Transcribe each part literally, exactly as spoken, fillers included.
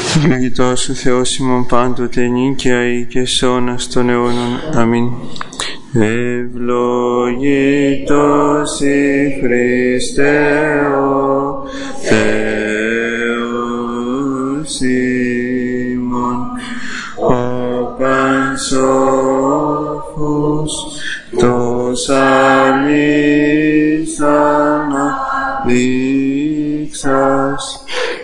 Ευλογητός ο Θεός ημών πάντοτε νίκαια ή και σ' αιώνας των αιώνων. Αμήν. Ευλογητός η Χριστέ ο Θεός ημών, ο πανσόφος τος αληθής αναδείξας,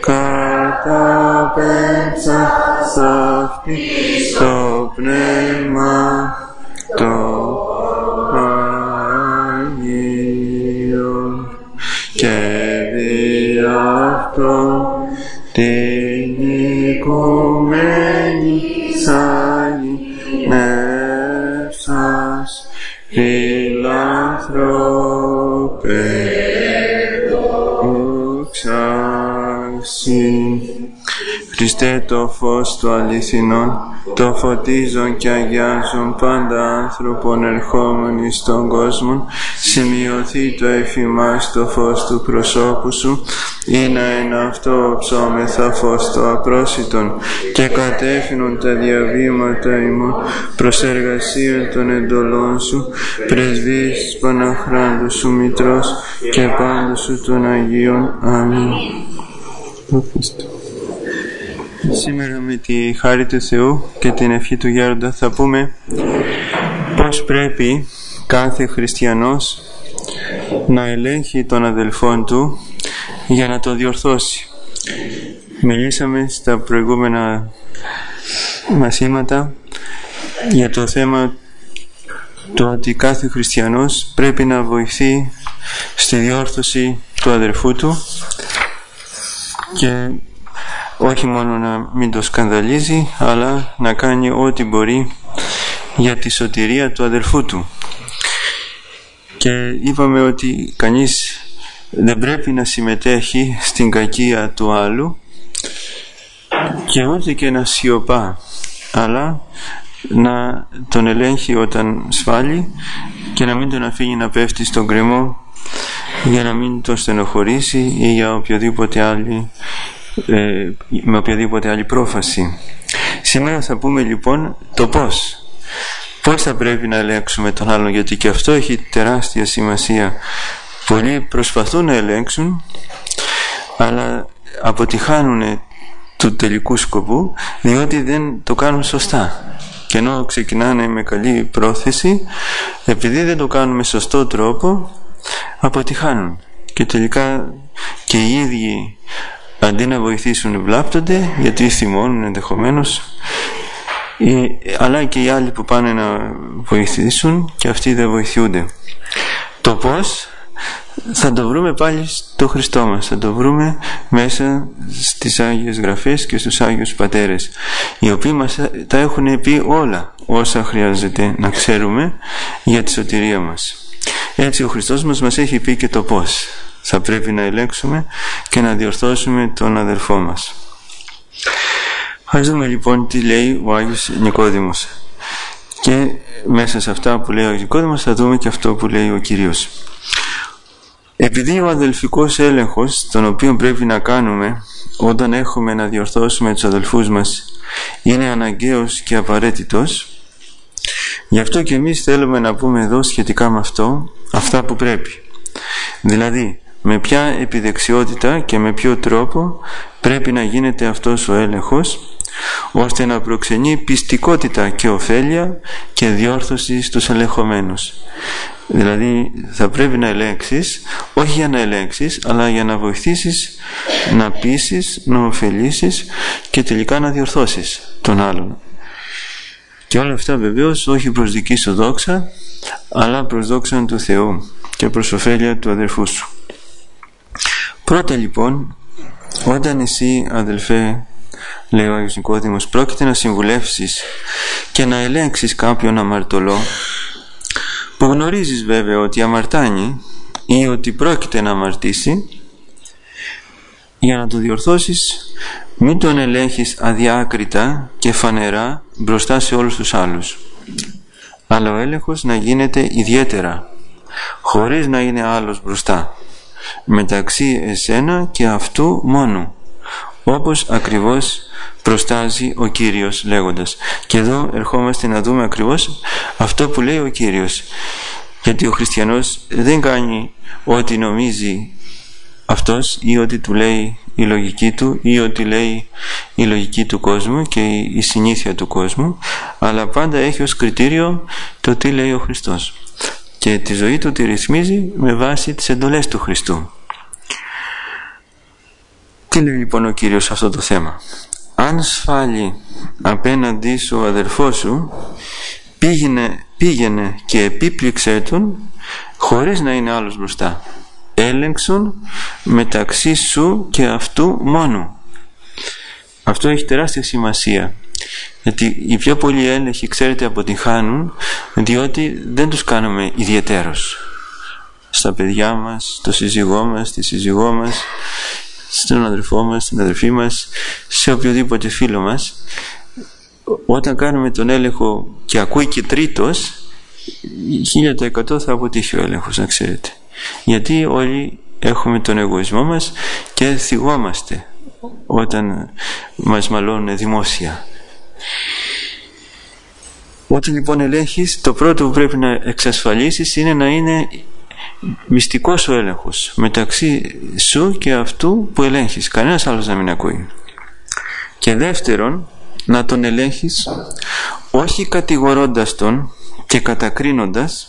καταπέμψας αυτή το πνεύμα το Άγιο και δι' αυτό την οικουμένη σαγηνεύσας φιλάνθρωπε δόξασι. Χριστέ το φως του αληθινών, το φωτίζον και αγιάζον πάντα άνθρωπον ερχόμενοι στον κόσμο, σημειωθεί το εφημάς το φως του προσώπου σου, ή να εν αυτό ψώμεθα φως το απρόσιτον και κατέφυνον τα διαβήματα ημών προς εργασία των εντολών σου, πρεσβείες Παναχράντου σου Μητρός και πάντου σου των Αγίων. Αμήν. Σήμερα με τη χάρη του Θεού και την ευχή του Γέροντα θα πούμε πώς πρέπει κάθε χριστιανός να ελέγχει τον αδελφόν του για να το διορθώσει. Μιλήσαμε στα προηγούμενα μαθήματα για το θέμα το ότι κάθε χριστιανός πρέπει να βοηθεί στη διόρθωση του αδελφού του και όχι μόνο να μην το σκανδαλίζει, αλλά να κάνει ό,τι μπορεί για τη σωτηρία του αδελφού του. Και είπαμε ότι κανείς δεν πρέπει να συμμετέχει στην κακία του άλλου και ούτε και να σιωπά, αλλά να τον ελέγχει όταν σφάλει και να μην τον αφήνει να πέφτει στον γκρεμό για να μην τον στενοχωρήσει ή για οποιοδήποτε άλλη Ε, με οποιαδήποτε άλλη πρόφαση. Σήμερα θα πούμε λοιπόν το πώς πώς θα πρέπει να ελέγξουμε τον άλλον, γιατί και αυτό έχει τεράστια σημασία. Πολλοί προσπαθούν να ελέγξουν αλλά αποτυχάνουν του τελικού σκοπού, διότι δεν το κάνουν σωστά, και ενώ ξεκινάνε με καλή πρόθεση, επειδή δεν το κάνουν με σωστό τρόπο αποτυχάνουν και τελικά και οι ίδιοι αντί να βοηθήσουν βλάπτονται, γιατί θυμώνουν ενδεχομένως, αλλά και οι άλλοι που πάνε να βοηθήσουν και αυτοί δεν βοηθούνται. Το πώς θα το βρούμε πάλι στο Χριστό μας, θα το βρούμε μέσα στις Άγιες Γραφές και στους Άγιους Πατέρες, οι οποίοι μας τα έχουν πει όλα όσα χρειάζεται να ξέρουμε για τη σωτηρία μας. Έτσι ο Χριστός μας μας έχει πει και το πώς θα πρέπει να ελέγξουμε και να διορθώσουμε τον αδελφό μας. Ας δούμε λοιπόν τι λέει ο Άγιος Νικόδημος, και μέσα σε αυτά που λέει ο Άγιος Νικόδημος θα δούμε και αυτό που λέει ο Κύριος. Επειδή ο αδελφικός έλεγχος, τον οποίο πρέπει να κάνουμε όταν έχουμε να διορθώσουμε τους αδελφούς μας, είναι αναγκαίος και απαραίτητος, γι' αυτό και εμείς θέλουμε να πούμε εδώ σχετικά με αυτό αυτά που πρέπει. Δηλαδή, με ποια επιδεξιότητα και με ποιο τρόπο πρέπει να γίνεται αυτός ο έλεγχος, ώστε να προξενεί πιστικότητα και ωφέλεια και διόρθωση στους ελεγχομένους. Δηλαδή θα πρέπει να ελέγξεις, όχι για να ελέγξεις, αλλά για να βοηθήσεις, να πείσεις, να ωφελήσεις και τελικά να διορθώσεις τον άλλον. Και όλα αυτά βεβαίως όχι προς δική σου δόξα, αλλά προς δόξα του Θεού και προς ωφέλεια του αδερφού σου. Πρώτα λοιπόν, όταν εσύ αδελφέ, λέει ο Άγιος Νικόδημος, πρόκειται να συμβουλεύσεις και να ελέγξεις κάποιον αμαρτωλό, που γνωρίζεις βέβαια ότι αμαρτάνει ή ότι πρόκειται να αμαρτήσει, για να το διορθώσεις μην τον ελέγχεις αδιάκριτα και φανερά μπροστά σε όλους τους άλλους, αλλά ο έλεγχος να γίνεται ιδιαίτερα, χωρίς να είναι άλλος μπροστά, μεταξύ εσένα και αυτού μόνο, όπως ακριβώς προστάζει ο Κύριος λέγοντας. Και εδώ ερχόμαστε να δούμε ακριβώς αυτό που λέει ο Κύριος, γιατί ο χριστιανός δεν κάνει ό,τι νομίζει αυτός ή ό,τι του λέει η λογική του ή ό,τι λέει η λογική του κόσμου και η συνήθεια του κόσμου, αλλά πάντα έχει ως κριτήριο το τι λέει ο Χριστός και τη ζωή του τη ρυθμίζει με βάση τις εντολές του Χριστού. Τι λέει λοιπόν ο Κύριος σε αυτό το θέμα? Αν σφάλει απέναντί σου ο αδερφός σου, πήγαινε, πήγαινε και επίπληξέ τον χωρίς να είναι άλλος μπροστά. Έλεγξον μεταξύ σου και αυτού μόνου. Αυτό έχει τεράστια σημασία, γιατί οι πιο πολλοί έλεγχοι, ξέρετε, αποτυγχάνουν διότι δεν τους κάνουμε ιδιαιτέρως στα παιδιά μας, στο σύζυγό μας, στη σύζυγό μας, στον αδερφό μας, στην αδερφή μας, σε οποιοδήποτε φίλο μας. Όταν κάνουμε τον έλεγχο και ακούει και τρίτος, χίλια τοις εκατό θα αποτύχει ο έλεγχος, να ξέρετε, γιατί όλοι έχουμε τον εγωισμό μας και θυγόμαστε όταν μας μαλώνουν δημόσια. Όταν λοιπόν ελέγχεις, το πρώτο που πρέπει να εξασφαλίσεις είναι να είναι μυστικός ο έλεγχος μεταξύ σου και αυτού που ελέγχεις, κανένας άλλος να μην ακούει. Και δεύτερον, να τον ελέγχεις όχι κατηγορώντας τον και κατακρίνοντας,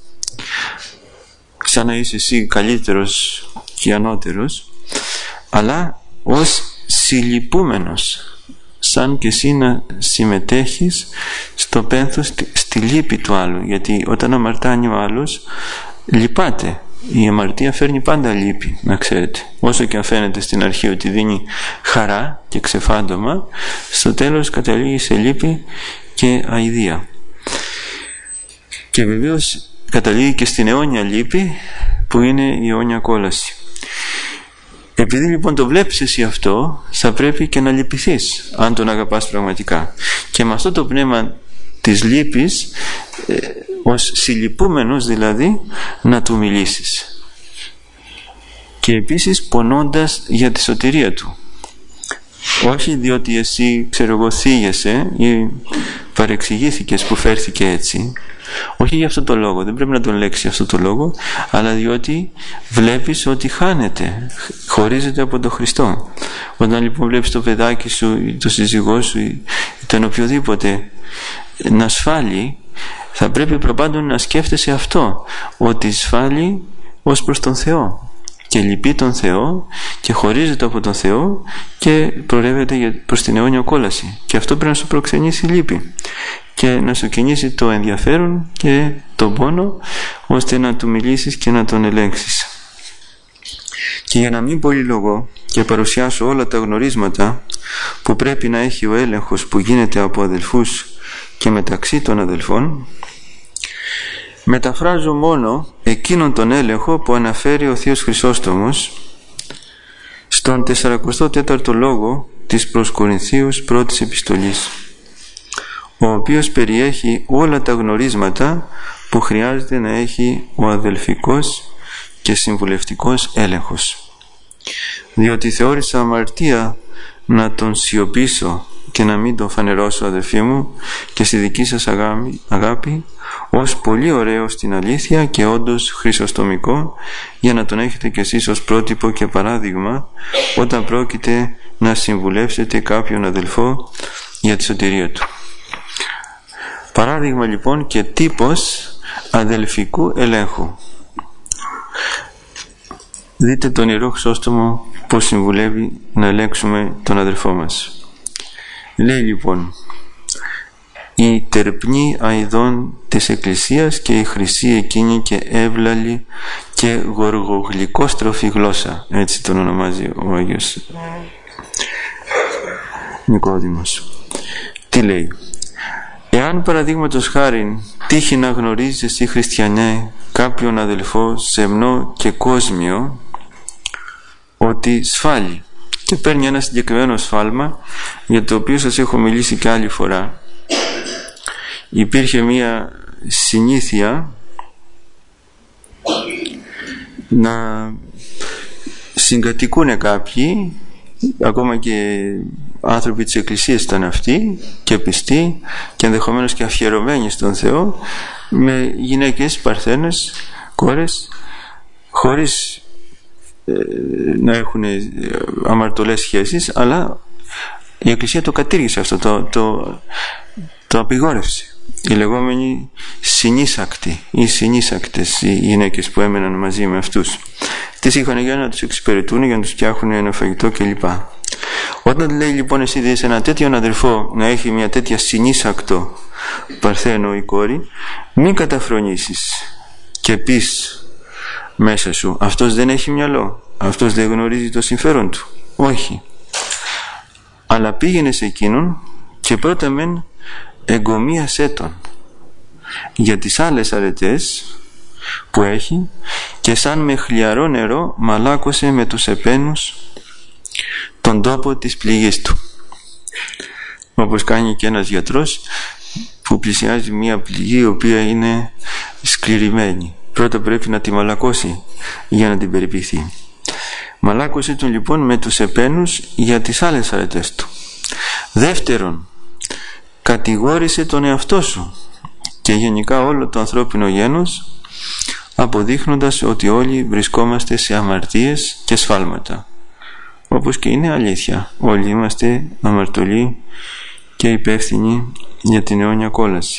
σαν να είσαι εσύ καλύτερος και ανώτερος, αλλά ως συλληπούμενος, σαν και εσύ να συμμετέχεις στο πένθος, στη λύπη του άλλου, γιατί όταν αμαρτάνει ο άλλος λυπάται. Η αμαρτία φέρνει πάντα λύπη, να ξέρετε. Όσο και αν φαίνεται στην αρχή ότι δίνει χαρά και ξεφάντωμα, στο τέλος καταλήγει σε λύπη και αηδία. Και βεβαίως καταλήγει και στην αιώνια λύπη, που είναι η αιώνια κόλαση. Επειδή λοιπόν το βλέπεις εσύ αυτό, θα πρέπει και να λυπηθείς, αν τον αγαπάς πραγματικά. Και με αυτό το πνεύμα της λύπης, ε, ως συλληπούμενος δηλαδή, να του μιλήσεις. Και επίσης πονώντας για τη σωτηρία του. Όχι διότι εσύ, ξέρω εγώ, θίγεσαι ή παρεξηγήθηκες που φέρθηκε έτσι. Όχι για αυτό το λόγο, δεν πρέπει να τον λέξει αυτό το λόγο, αλλά διότι βλέπεις ότι χάνεται, χωρίζεται από τον Χριστό. Όταν λοιπόν βλέπεις το παιδάκι σου ή το σύζυγό σου ή τον οποιοδήποτε να σφάλει, θα πρέπει προπάντων να σκέφτεσαι αυτό, ότι σφάλει ως προς τον Θεό και λυπεί τον Θεό και χωρίζεται από τον Θεό και προορεύεται προς την αιώνια κόλαση, και αυτό πρέπει να σου προξενήσει λύπη και να σου κινήσει το ενδιαφέρον και τον πόνο, ώστε να του μιλήσεις και να τον ελέγξεις. Και για να μην πολυλογώ και παρουσιάσω όλα τα γνωρίσματα που πρέπει να έχει ο έλεγχος που γίνεται από αδελφούς και μεταξύ των αδελφών, μεταφράζω μόνο εκείνον τον έλεγχο που αναφέρει ο Θείος Χρυσόστομος στον τεσσαρακοστό τέταρτο λόγο της προς Κορινθίους πρώτης επιστολής, ο οποίος περιέχει όλα τα γνωρίσματα που χρειάζεται να έχει ο αδελφικός και συμβουλευτικός έλεγχος. Διότι θεώρησα αμαρτία να τον σιωπήσω και να μην τον φανερώσω, αδελφοί μου, και στη δική σας αγάπη, αγάπη ως πολύ ωραίο στην αλήθεια και όντως χρυσοστομικό, για να τον έχετε κι εσείς ως πρότυπο και παράδειγμα όταν πρόκειται να συμβουλεύσετε κάποιον αδελφό για τη σωτηρία του. Παράδειγμα λοιπόν και τύπος αδελφικού ελέγχου. Δείτε τον Ιερό Χρυσόστομο πως συμβουλεύει να ελέγξουμε τον αδελφό μας. Λέει λοιπόν: η τερπνή αηδών της Εκκλησίας και η χρυσή εκείνη και εύλαλη και γοργογλυκόστροφη γλώσσα, έτσι τον ονομάζει ο Άγιος Νικόδημος. Τι λέει? Εάν παραδείγματος χάριν τύχει να γνωρίζεις εσύ, χριστιανέ, κάποιον αδελφό σεμνό και κόσμιο ότι σφάλει και παίρνει ένα συγκεκριμένο σφάλμα, για το οποίο σας έχω μιλήσει και άλλη φορά. Υπήρχε μία συνήθεια να συγκατοικούν κάποιοι ακόμα και άνθρωποι της Εκκλησίας ήταν αυτοί και πιστοί και ενδεχομένως και αφιερωμένοι στον Θεό, με γυναίκες παρθένες, κόρες, χωρίς ε, να έχουν αμαρτωλές σχέσεις, αλλά η Εκκλησία το κατήργησε αυτό, το, το, το απειγόρευσε. Οι λεγόμενοι συνήσακτοι ή συνήσακτες οι γυναίκες που έμεναν μαζί με αυτούς, τις είχαν για να τους εξυπηρετούν, για να τους φτιάχνουν ένα φαγητό κλπ. Όταν λέει λοιπόν εσύ δεις ένα τέτοιον αδερφό να έχει μια τέτοια συνήσακτο παρθένο ή κόρη, μην καταφρονήσεις και πεις μέσα σου αυτός δεν έχει μυαλό, αυτός δεν γνωρίζει το συμφέρον του. Όχι, αλλά πήγαινε σε εκείνον και πρώτα μεν εγκομίασέ τον για τις άλλες αρετές που έχει, και σαν με χλιαρό νερό μαλάκωσε με τους επένους τον τόπο της πληγής του, όπως κάνει και ένας γιατρός που πλησιάζει μια πληγή η οποία είναι σκληρημένη. Πρώτα πρέπει να τη μαλακώσει για να την περιποιηθεί. Μαλάκωσε τον λοιπόν με τους επένους για τις άλλες αρετές του. Δεύτερον, κατηγόρησε τον εαυτό σου και γενικά όλο το ανθρώπινο γένος, αποδείχνοντας ότι όλοι βρισκόμαστε σε αμαρτίες και σφάλματα, όπως και είναι αλήθεια. Όλοι είμαστε αμαρτωλοί και υπεύθυνοι για την αιώνια κόλαση,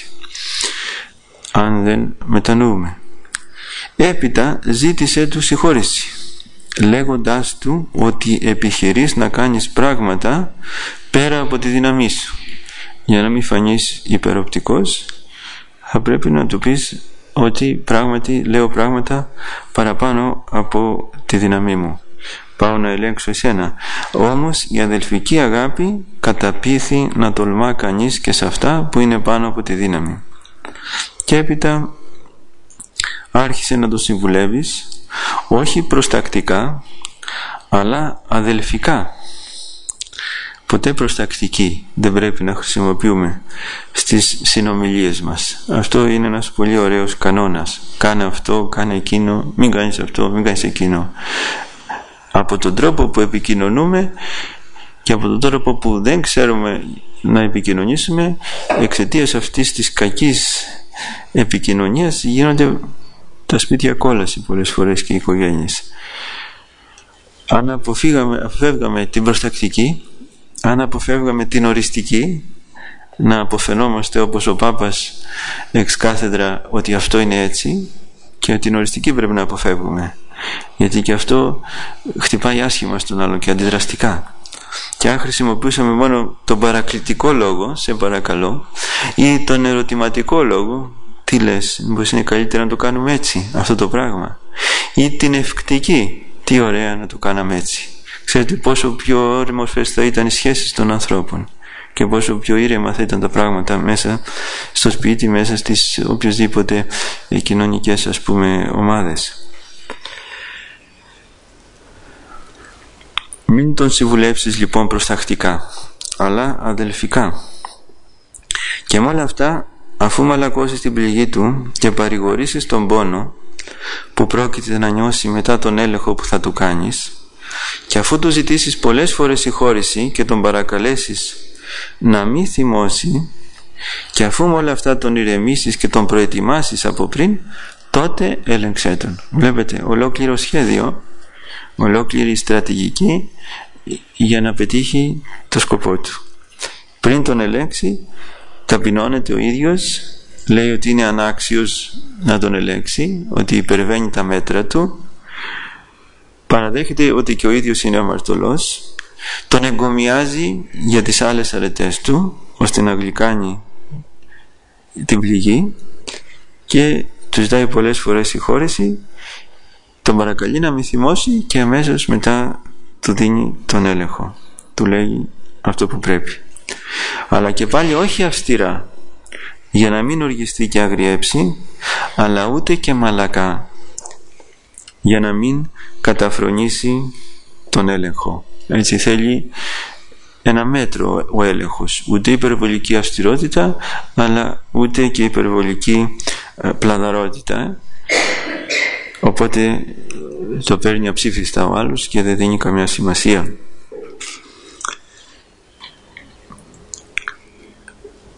αν δεν μετανοούμε. Έπειτα ζήτησε του συγχώρεση, λέγοντάς του ότι επιχειρείς να κάνεις πράγματα πέρα από τη δύναμή σου. Για να μην φανείς υπεροπτικός, θα πρέπει να του πεις ότι πράγματι λέω πράγματα παραπάνω από τη δύναμή μου. Πάω να ελέγξω εσένα. Όμως η αδελφική αγάπη καταπείθει να τολμά κανείς και σε αυτά που είναι πάνω από τη δύναμη. Και έπειτα άρχισε να το συμβουλεύεις, όχι προστακτικά αλλά αδελφικά. Ποτέ προστακτική δεν πρέπει να χρησιμοποιούμε στις συνομιλίες μας. Αυτό είναι ένας πολύ ωραίος κανόνας. Κάνε αυτό, κάνε εκείνο, μην κάνεις αυτό, μην κάνεις εκείνο. Από τον τρόπο που επικοινωνούμε και από τον τρόπο που δεν ξέρουμε να επικοινωνήσουμε, εξαιτίας αυτής της κακής επικοινωνίας γίνονται τα σπίτια κόλαση πολλές φορές και οι οικογένειες. Αν αποφύγαμε, αποφεύγαμε την προστακτική, αν αποφεύγαμε την οριστική, να αποφαινόμαστε όπως ο Πάπας εξ κάθεδρα ότι αυτό είναι έτσι, και την οριστική πρέπει να αποφεύγουμε, γιατί και αυτό χτυπάει άσχημα στον άλλο και αντιδραστικά. Και αν χρησιμοποιούσαμε μόνο τον παρακλητικό λόγο, σε παρακαλώ, ή τον ερωτηματικό λόγο, τι λες, μήπως είναι καλύτερα να το κάνουμε έτσι αυτό το πράγμα, ή την ευκτική, τι ωραία να το κάναμε έτσι. Ξέρετε πόσο πιο όριμες θα ήταν οι σχέσεις των ανθρώπων και πόσο πιο ήρεμα θα ήταν τα πράγματα μέσα στο σπίτι, μέσα στις οποιοσδήποτε κοινωνικές, ας πούμε, ομάδες. Μην τον συμβουλεύσεις λοιπόν προστακτικά, αλλά αδελφικά. Και με όλα αυτά, αφού μαλακώσεις την πληγή του και παρηγορήσεις τον πόνο που πρόκειται να νιώσει μετά τον έλεγχο που θα του κάνεις, και αφού του ζητήσεις πολλές φορές συγχώρεση και τον παρακαλέσεις να μην θυμώσει, και αφού με όλα αυτά τον ηρεμήσεις και τον προετοιμάσεις από πριν, τότε έλεγξέ τον. Βλέπετε, ολόκληρο σχέδιο, ολόκληρη στρατηγική για να πετύχει το σκοπό του. Πριν τον ελέγξει, ταπεινώνεται ο ίδιος, λέει ότι είναι ανάξιος να τον ελέγξει, ότι υπερβαίνει τα μέτρα του, παραδέχεται ότι και ο ίδιος είναι αμαρτωλός, τον εγκομιάζει για τις άλλες αρετές του ώστε να γλυκάνει την πληγή, και του ζητάει πολλές φορές συγχώρεση, τον παρακαλεί να μην θυμώσει και αμέσως μετά του δίνει τον έλεγχο, του λέει αυτό που πρέπει. Αλλά και πάλι όχι αυστηρά, για να μην οργιστεί και αγριέψει, αλλά ούτε και μαλακά, για να μην καταφρονήσει τον έλεγχο. Έτσι θέλει ένα μέτρο ο έλεγχος, ούτε υπερβολική αυστηρότητα αλλά ούτε και υπερβολική πλαδαρότητα, οπότε το παίρνει αψήφιστα ο άλλος και δεν δίνει καμιά σημασία.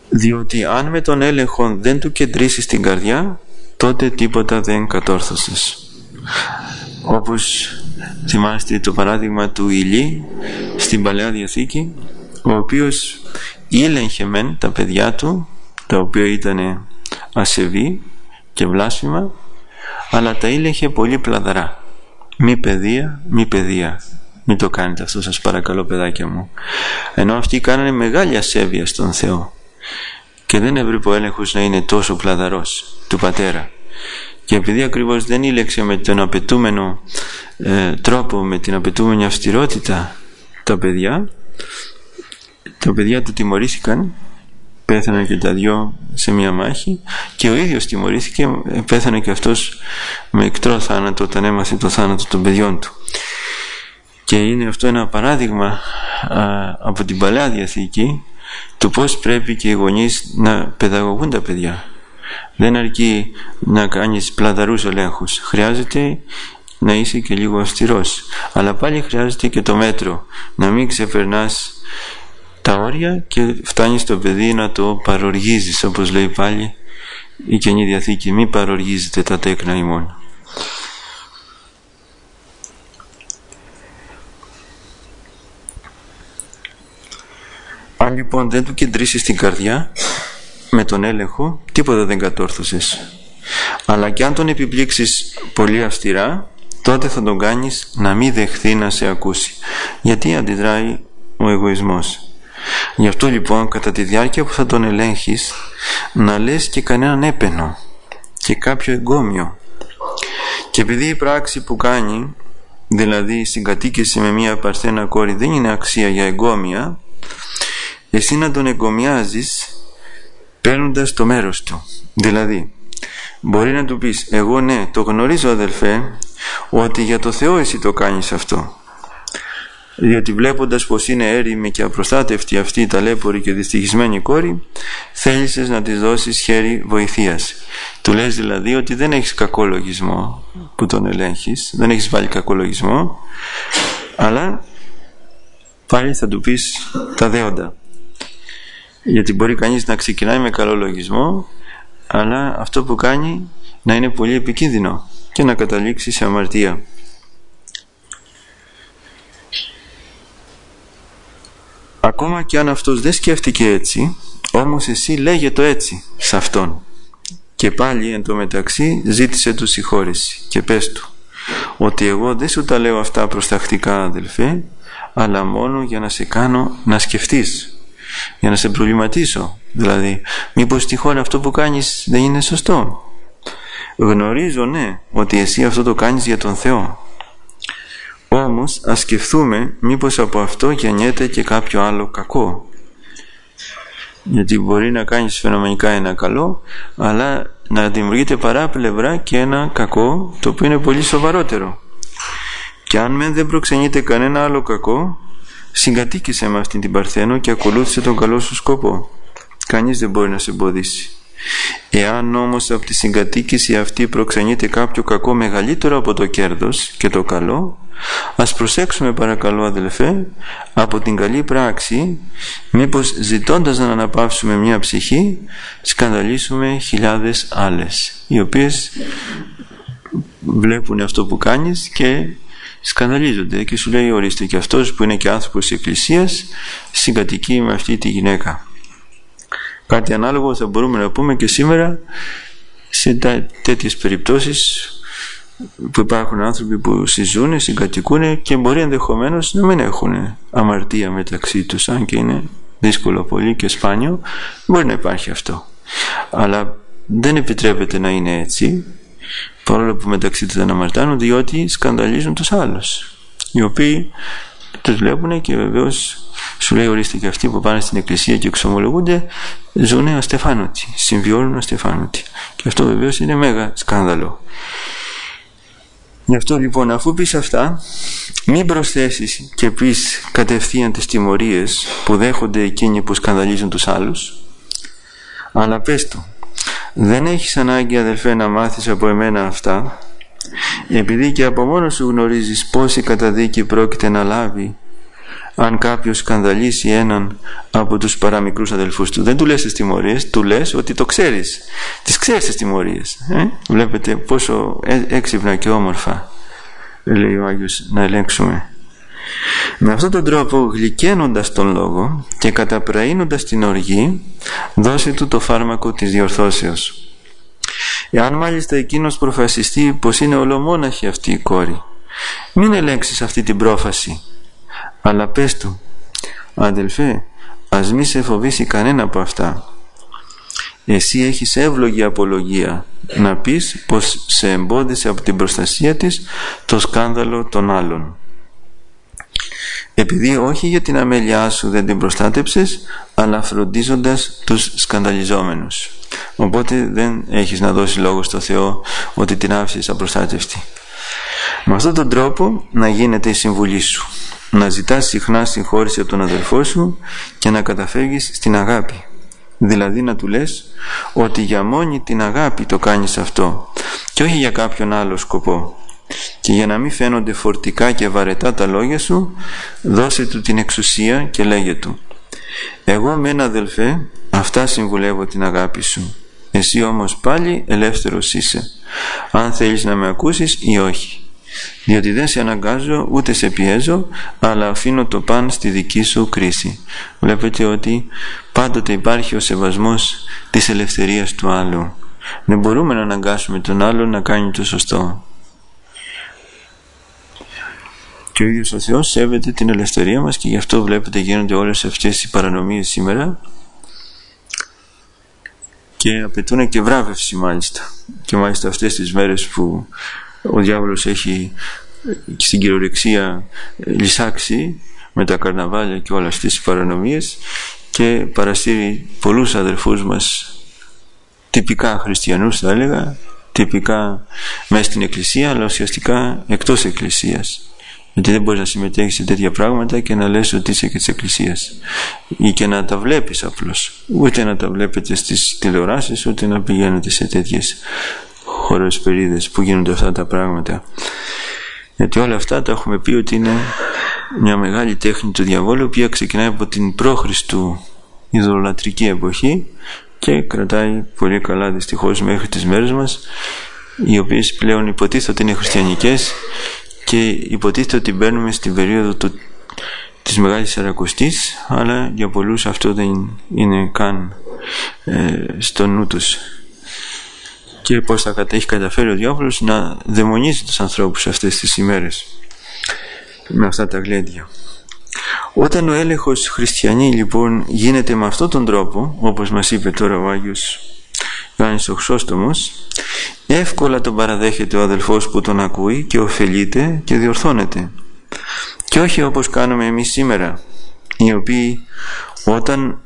διότι αν με τον έλεγχο δεν του κεντρήσεις την καρδιά, τότε τίποτα δεν κατόρθωσες. Όπως θυμάστε το παράδειγμα του Ηλί στην Παλαιά Διαθήκη, ο οποίος ήλεγχε μεν τα παιδιά του, τα οποία ήταν ασεβή και βλάσφημα, αλλά τα ήλεγχε πολύ πλαδαρά. Μη παιδεία, μη παιδεία. Μην το κάνετε αυτό, σας παρακαλώ, παιδάκια μου. Ενώ αυτοί κάνανε μεγάλη ασέβεια στον Θεό και δεν έπρεπε ο έλεγχος να είναι τόσο πλαδαρός του πατέρα. Και επειδή ακριβώς δεν ήλεξε με τον απαιτούμενο ε, τρόπο, με την απαιτούμενη αυστηρότητα τα παιδιά, τα παιδιά του τιμωρήθηκαν, πέθαναν και τα δυο σε μια μάχη, και ο ίδιος τιμωρήθηκε, πέθανε και αυτός με εκτρό θάνατο όταν έμαθε το θάνατο των παιδιών του. Και είναι αυτό ένα παράδειγμα α, από την Παλαιά Διαθήκη του πώς πρέπει και οι γονείς να παιδαγωγούν τα παιδιά. Δεν αρκεί να κάνεις πλαδαρούς ελέγχους, χρειάζεται να είσαι και λίγο αυστηρός, αλλά πάλι χρειάζεται και το μέτρο, να μην ξεπερνάς τα όρια και φτάνεις το παιδί να το παροργίζεις, όπως λέει πάλι η Καινή Διαθήκη, μη παροργίζετε τα τέκνα ημών. Αν λοιπόν δεν του κεντρίσεις την καρδιά με τον έλεγχο, τίποτα δεν κατόρθωσες. Αλλά και αν τον επιπλήξεις πολύ αυστηρά, τότε θα τον κάνεις να μην δεχθεί να σε ακούσει, γιατί αντιδράει ο εγωισμός. Γι' αυτό λοιπόν κατά τη διάρκεια που θα τον ελέγχεις, να λες και κανέναν έπαινο και κάποιο εγκόμιο. Και επειδή η πράξη που κάνει, δηλαδή η συγκατοίκηση με μια παρθένα κόρη, δεν είναι αξία για εγκόμια, εσύ να τον εγκομιάζεις παίρνοντας το μέρος του. Δηλαδή μπορεί να του πεις, εγώ ναι, το γνωρίζω αδελφέ, ότι για το Θεό εσύ το κάνεις αυτό, διότι βλέποντας πως είναι έρημη και απροστάτευτη αυτή η ταλέπορη και δυστυχισμένη κόρη, θέλησες να της δώσεις χέρι βοηθείας. Του λες δηλαδή ότι δεν έχεις κακό λογισμό που τον ελέγχεις, δεν έχεις βάλει κακό λογισμό, αλλά πάλι θα του πεις τα δέοντα. Γιατί μπορεί κανείς να ξεκινάει με καλό λογισμό, αλλά αυτό που κάνει να είναι πολύ επικίνδυνο και να καταλήξει σε αμαρτία. Ακόμα και αν αυτός δεν σκέφτηκε έτσι, όμως εσύ λέγε το έτσι σε αυτόν. Και πάλι εν τω μεταξύ ζήτησε του συγχώρεση και πες του ότι εγώ δεν σου τα λέω αυτά προστακτικά αδελφέ, αλλά μόνο για να σε κάνω να σκεφτείς, για να σε προβληματίσω. Δηλαδή μήπως τυχόν αυτό που κάνεις δεν είναι σωστό. Γνωρίζω ναι ότι εσύ αυτό το κάνεις για τον Θεό, όμως ας σκεφτούμε μήπως από αυτό γεννιέται και κάποιο άλλο κακό. Γιατί μπορεί να κάνεις φαινομενικά ένα καλό, αλλά να δημιουργείται παράπλευρα και ένα κακό το οποίο είναι πολύ σοβαρότερο. Και αν μεν δεν προξενείται κανένα άλλο κακό, συγκατοίκησε με αυτήν την Παρθένο και ακολούθησε τον καλό σου σκοπό. Κανείς δεν μπορεί να σε εμποδίσει. Εάν όμως από τη συγκατοίκηση αυτή προξενείται κάποιο κακό μεγαλύτερο από το κέρδος και το καλό, ας προσέξουμε παρακαλώ αδελφέ από την καλή πράξη, μήπως ζητώντας να αναπαύσουμε μια ψυχή σκανδαλίσουμε χιλιάδες άλλες, οι οποίες βλέπουν αυτό που κάνεις και σκανδαλίζονται και σου λέει ορίστε, και αυτός που είναι και άνθρωπος της Εκκλησίας συγκατοικεί με αυτή τη γυναίκα. Κάτι ανάλογο θα μπορούμε να πούμε και σήμερα σε τέτοιες περιπτώσεις που υπάρχουν άνθρωποι που συζούν, συγκατοικούν και μπορεί ενδεχομένως να μην έχουν αμαρτία μεταξύ τους, αν και είναι δύσκολο πολύ και σπάνιο, μπορεί να υπάρχει αυτό, αλλά δεν επιτρέπεται να είναι έτσι, παρόλο που μεταξύ τους δεν αμαρτάνουν, διότι σκανδαλίζουν τους άλλους, οι οποίοι τους βλέπουν και βεβαίως σου λέει ορίστε, και αυτοί που πάνε στην εκκλησία και εξομολογούνται ζουν αστεφάνωτοι, συμβιώνουν αστεφάνωτοι, και αυτό βεβαίως είναι μέγα σκάνδαλο. Γι' αυτό λοιπόν αφού πεις αυτά, μην προσθέσεις και πεις κατευθείαν τις τιμωρίες που δέχονται εκείνοι που σκανδαλίζουν τους άλλους, αλλά πες του, δεν έχεις ανάγκη αδελφέ να μάθεις από εμένα αυτά, επειδή και από μόνο σου γνωρίζεις πόση καταδίκη πρόκειται να λάβει αν κάποιος σκανδαλίσει έναν από τους παραμικρούς αδελφούς του. Δεν του λες τις τιμωρίες, του λες ότι το ξέρεις. Τις ξέρεις τις τιμωρίες. Ε? Βλέπετε πόσο έξυπνα και όμορφα, λέει ο Άγιος, να ελέγξουμε. Με αυτόν τον τρόπο, γλυκαίνοντας τον λόγο και καταπραίνοντας την οργή, δώσε του το φάρμακο της διορθώσεως. Εάν μάλιστα εκείνος προφασιστεί πως είναι ολομόναχη αυτή η κόρη, μην ελέγξεις αυτή την πρόφαση, αλλά πες του, αδελφέ, ας μη σε φοβήσει κανένα από αυτά. Εσύ έχεις εύλογη απολογία να πεις πως σε εμπόδισε από την προστασία της το σκάνδαλο των άλλων, επειδή όχι για την αμέλειά σου δεν την προστάτεψες, αλλά φροντίζοντας τους σκανδαλιζόμενους. Οπότε δεν έχεις να δώσεις λόγο στο Θεό ότι την άφησες απροστάτευτη. Με αυτόν τον τρόπο να γίνεται η συμβουλή σου, να ζητάς συχνά συγχώρηση από τον αδελφό σου και να καταφεύγεις στην αγάπη. Δηλαδή να του λες ότι για μόνη την αγάπη το κάνεις αυτό και όχι για κάποιον άλλο σκοπό. Και για να μην φαίνονται φορτικά και βαρετά τα λόγια σου, δώσε του την εξουσία και λέγε του, εγώ μεν αδελφέ αυτά συμβουλεύω την αγάπη σου, εσύ όμως πάλι ελεύθερος είσαι, αν θέλεις να με ακούσεις ή όχι, διότι δεν σε αναγκάζω ούτε σε πιέζω, αλλά αφήνω το παν στη δική σου κρίση. Βλέπετε ότι πάντοτε υπάρχει ο σεβασμός της ελευθερίας του άλλου. Δεν μπορούμε να αναγκάσουμε τον άλλον να κάνει το σωστό. Και ο ίδιος ο Θεός σέβεται την ελευθερία μας και γι' αυτό βλέπετε γίνονται όλες αυτές οι παρανομίες σήμερα και απαιτούν και βράβευση μάλιστα. Και μάλιστα αυτές τις μέρες που ο διάβολος έχει στην κυριολεξία λυσάξει με τα καρναβάλια και όλες αυτές τις παρανομίες και παρασύρει πολλούς αδερφούς μας, τυπικά χριστιανούς θα έλεγα, τυπικά μέσα στην εκκλησία, αλλά ουσιαστικά εκτός εκκλησίας. Γιατί δεν μπορείς να συμμετέχεις σε τέτοια πράγματα και να λες ότι είσαι και της εκκλησίας, ή και να τα βλέπεις απλώς, ούτε να τα βλέπετε στις τηλεοράσεις, ούτε να πηγαίνετε σε τέτοιες χωροσπερίδες που γίνονται αυτά τα πράγματα. Γιατί όλα αυτά τα έχουμε πει ότι είναι μια μεγάλη τέχνη του διαβόλου, η οποία ξεκινάει από την προ-Χριστού ειδωλολατρική εποχή και κρατάει πολύ καλά δυστυχώς μέχρι τις μέρες μας, οι οποίες πλέον υποτίθεται ότι είναι χριστιανικές και υποτίθεται ότι μπαίνουμε στην περίοδο του, της Μεγάλης Σαρακοστής, αλλά για πολλούς αυτό δεν είναι καν ε, στο νου τους. Και πώς θα έχει καταφέρει ο διάβολος να δαιμονίσει τους ανθρώπους αυτές τις ημέρες με αυτά τα γλέντια. Όταν ο έλεγχος χριστιανή λοιπόν γίνεται με αυτόν τον τρόπο, όπως μας είπε τώρα ο Άγιος Ιωάννης ο Χρυσόστομος, εύκολα τον παραδέχεται ο αδελφός που τον ακούει και ωφελείται και διορθώνεται, και όχι όπως κάνουμε εμείς σήμερα, οι οποίοι όταν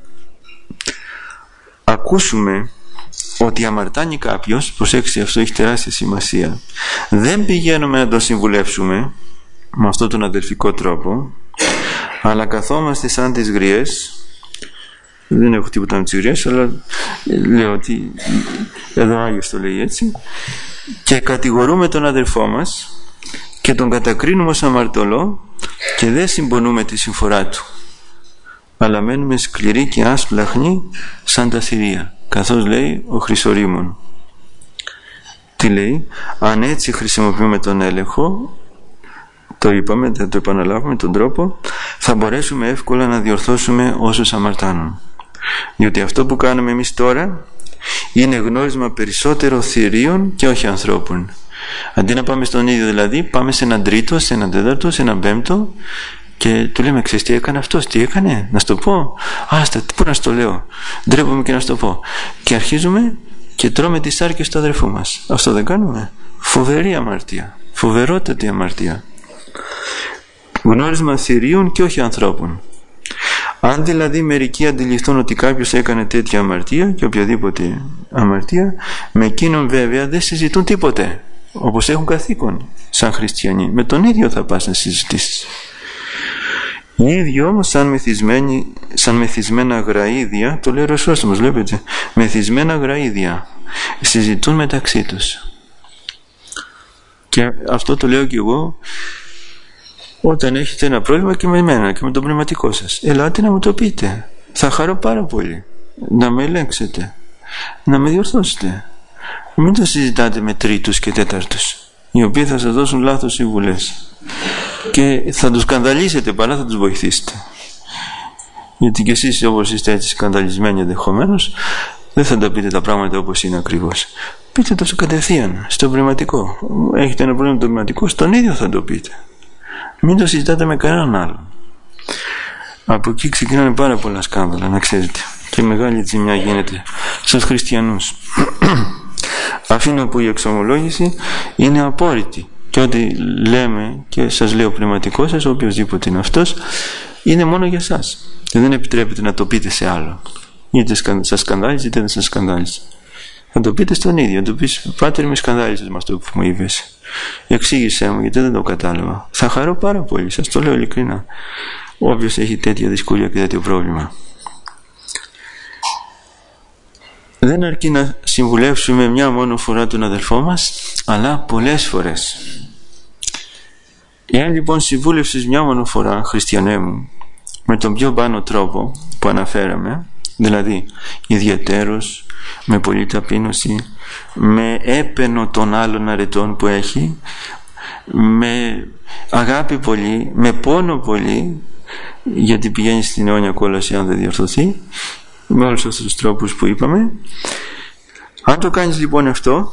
ακούσουμε ότι αμαρτάνει κάποιος, προσέξτε, αυτό έχει τεράστια σημασία, δεν πηγαίνουμε να τον συμβουλεύσουμε με αυτόν τον αδελφικό τρόπο, αλλά καθόμαστε σαν τις γριές. Δεν έχω τίποτα με τις γριές, αλλά λέω ότι εδώ ο Άγιος το λέει έτσι, και κατηγορούμε τον αδελφό μας και τον κατακρίνουμε ως αμαρτωλό και δεν συμπονούμε τη συμφορά του, αλλά μένουμε σκληροί και άσπλαχνοι σαν τα θηρία, καθώς λέει ο Χρυσορήμων. Τι λέει? Αν έτσι χρησιμοποιούμε τον έλεγχο, το είπαμε, θα το επαναλάβουμε τον τρόπο, θα μπορέσουμε εύκολα να διορθώσουμε όσους αμαρτάνουν. Διότι αυτό που κάνουμε εμείς τώρα είναι γνώρισμα περισσότερο θηρίων και όχι ανθρώπων. Αντί να πάμε στον ίδιο δηλαδή, πάμε σε έναν τρίτο, σε έναν τέταρτο, σε έναν πέμπτο και του λέμε, ξέρεις τι έκανε αυτός, τι έκανε, να σου το πω, άστα, πού να σου το λέω, ντρέπομαι και να σου το πω, και αρχίζουμε και τρώμε τις σάρκες του αδερφού μας. Αυτό δεν κάνουμε? Φοβερή αμαρτία, φοβερότατη αμαρτία. Γνώρισμα θηρίων και όχι ανθρώπων. Αν δηλαδή μερικοί αντιληφθούν ότι κάποιος έκανε τέτοια αμαρτία και οποιαδήποτε αμαρτία, με εκείνον βέβαια δεν συζητούν τίποτε, όπως έχουν καθήκον σαν χριστιανοί. Με τον ίδιο θα πας να συζητήσεις. Οι ίδιοι όμως σαν, σαν μεθυσμένα γραΐδια, το λέει ο Χρυσόστομος, βλέπετε, μεθυσμένα γραΐδια συζητούν μεταξύ τους. Και αυτό το λέω και εγώ όταν έχετε ένα πρόβλημα και με εμένα και με τον πνευματικό σας, ελάτε να μου το πείτε. Θα χαρώ πάρα πολύ να με ελέγξετε, να με διορθώσετε. Μην το συζητάτε με τρίτους και τέταρτους, οι οποίοι θα σας δώσουν λάθος συμβουλές και θα τους σκανδαλίσετε παρά θα τους βοηθήσετε. Γιατί και εσείς, όπως είστε έτσι σκανδαλισμένοι ενδεχομένως, δεν θα τα πείτε τα πράγματα όπως είναι ακριβώς. Πείτε το κατευθείαν στο πνευματικό. Έχετε ένα πρόβλημα με το πνευματικό, στον ίδιο θα το πείτε. Μην το συζητάτε με κανέναν άλλον. Από εκεί ξεκινάνε πάρα πολλά σκάνδαλα, να ξέρετε, και μεγάλη ζημιά γίνεται στους χριστιανούς. Αφήνω που η εξομολόγηση είναι απόρριτη και ό,τι λέμε και σας λέω πνευματικό σας, οποιοσδήποτε είναι αυτός, είναι μόνο για σας και δεν επιτρέπεται να το πείτε σε άλλο, είτε σας σκανδάλιζε είτε δεν σας σκανδάλιζε. Θα το πείτε στον ίδιο, να του πεις, πάτερ, με σκανδάλισες με αυτό που μου είπες, εξήγησέ μου γιατί δεν το κατάλαβα. Θα χαρώ πάρα πολύ, σας το λέω ειλικρινά, όποιος έχει τέτοια δυσκολία και τέτοιο πρόβλημα. Δεν αρκεί να συμβουλεύσουμε μια μόνο φορά τον αδελφό μας, αλλά πολλές φορές. Εάν λοιπόν συμβούλευσες μια μόνο φορά, χριστιανέ μου, με τον πιο πάνω τρόπο που αναφέραμε, δηλαδή ιδιαιτέρως, με πολλή ταπείνωση, με έπαινο των άλλων αρετών που έχει, με αγάπη πολύ, με πόνο πολύ, γιατί πηγαίνει στην αιώνια κόλαση αν δεν διορθωθεί, με όλους αυτούς τους τρόπους που είπαμε. Αν το κάνεις λοιπόν αυτό,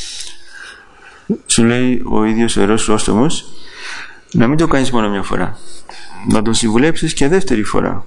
σου λέει ο ίδιος ο Ιερός Χρυσόστομος, να μην το κάνεις μόνο μια φορά, να τον συμβουλέψεις και δεύτερη φορά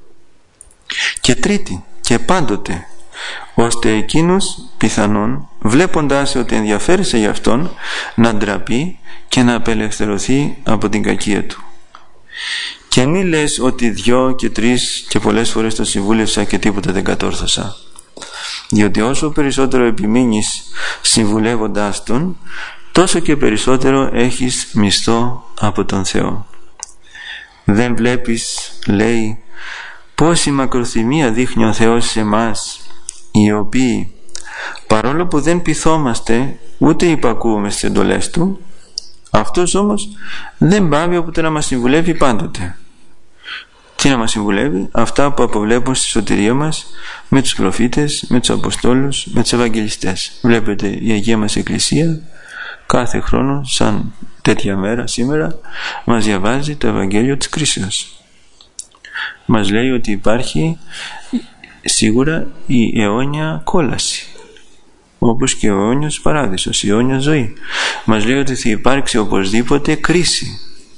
και τρίτη και πάντοτε, ώστε εκείνος πιθανόν, βλέποντας ότι ενδιαφέρεσαι για αυτόν, να ντραπεί και να απελευθερωθεί από την κακία του. Και μη λες ότι δυο και τρεις και πολλές φορές το συμβούλευσα και τίποτα δεν κατόρθωσα, διότι όσο περισσότερο επιμείνεις συμβουλεύοντάς τον, τόσο και περισσότερο έχεις μισθό από τον Θεό. Δεν βλέπεις, λέει, πόση μακροθυμία δείχνει ο Θεός σε εμάς, οι οποίοι παρόλο που δεν πειθόμαστε ούτε υπακούουμε στις εντολές του, αυτός όμως δεν πάβει από να μας συμβουλεύει πάντοτε. Τι να μας συμβουλεύει? Αυτά που αποβλέπουν στη σωτηρία μας με τους προφήτες, με τους Αποστόλους, με τους Ευαγγελιστές. Βλέπετε η Αγία μας Εκκλησία κάθε χρόνο, σαν τέτοια μέρα σήμερα, μας διαβάζει το Ευαγγέλιο της Κρίσεως. Μας λέει ότι υπάρχει σίγουρα η αιώνια κόλαση, όπως και ο αιώνιος παράδεισος, η αιώνια ζωή. Μας λέει ότι θα υπάρξει οπωσδήποτε κρίση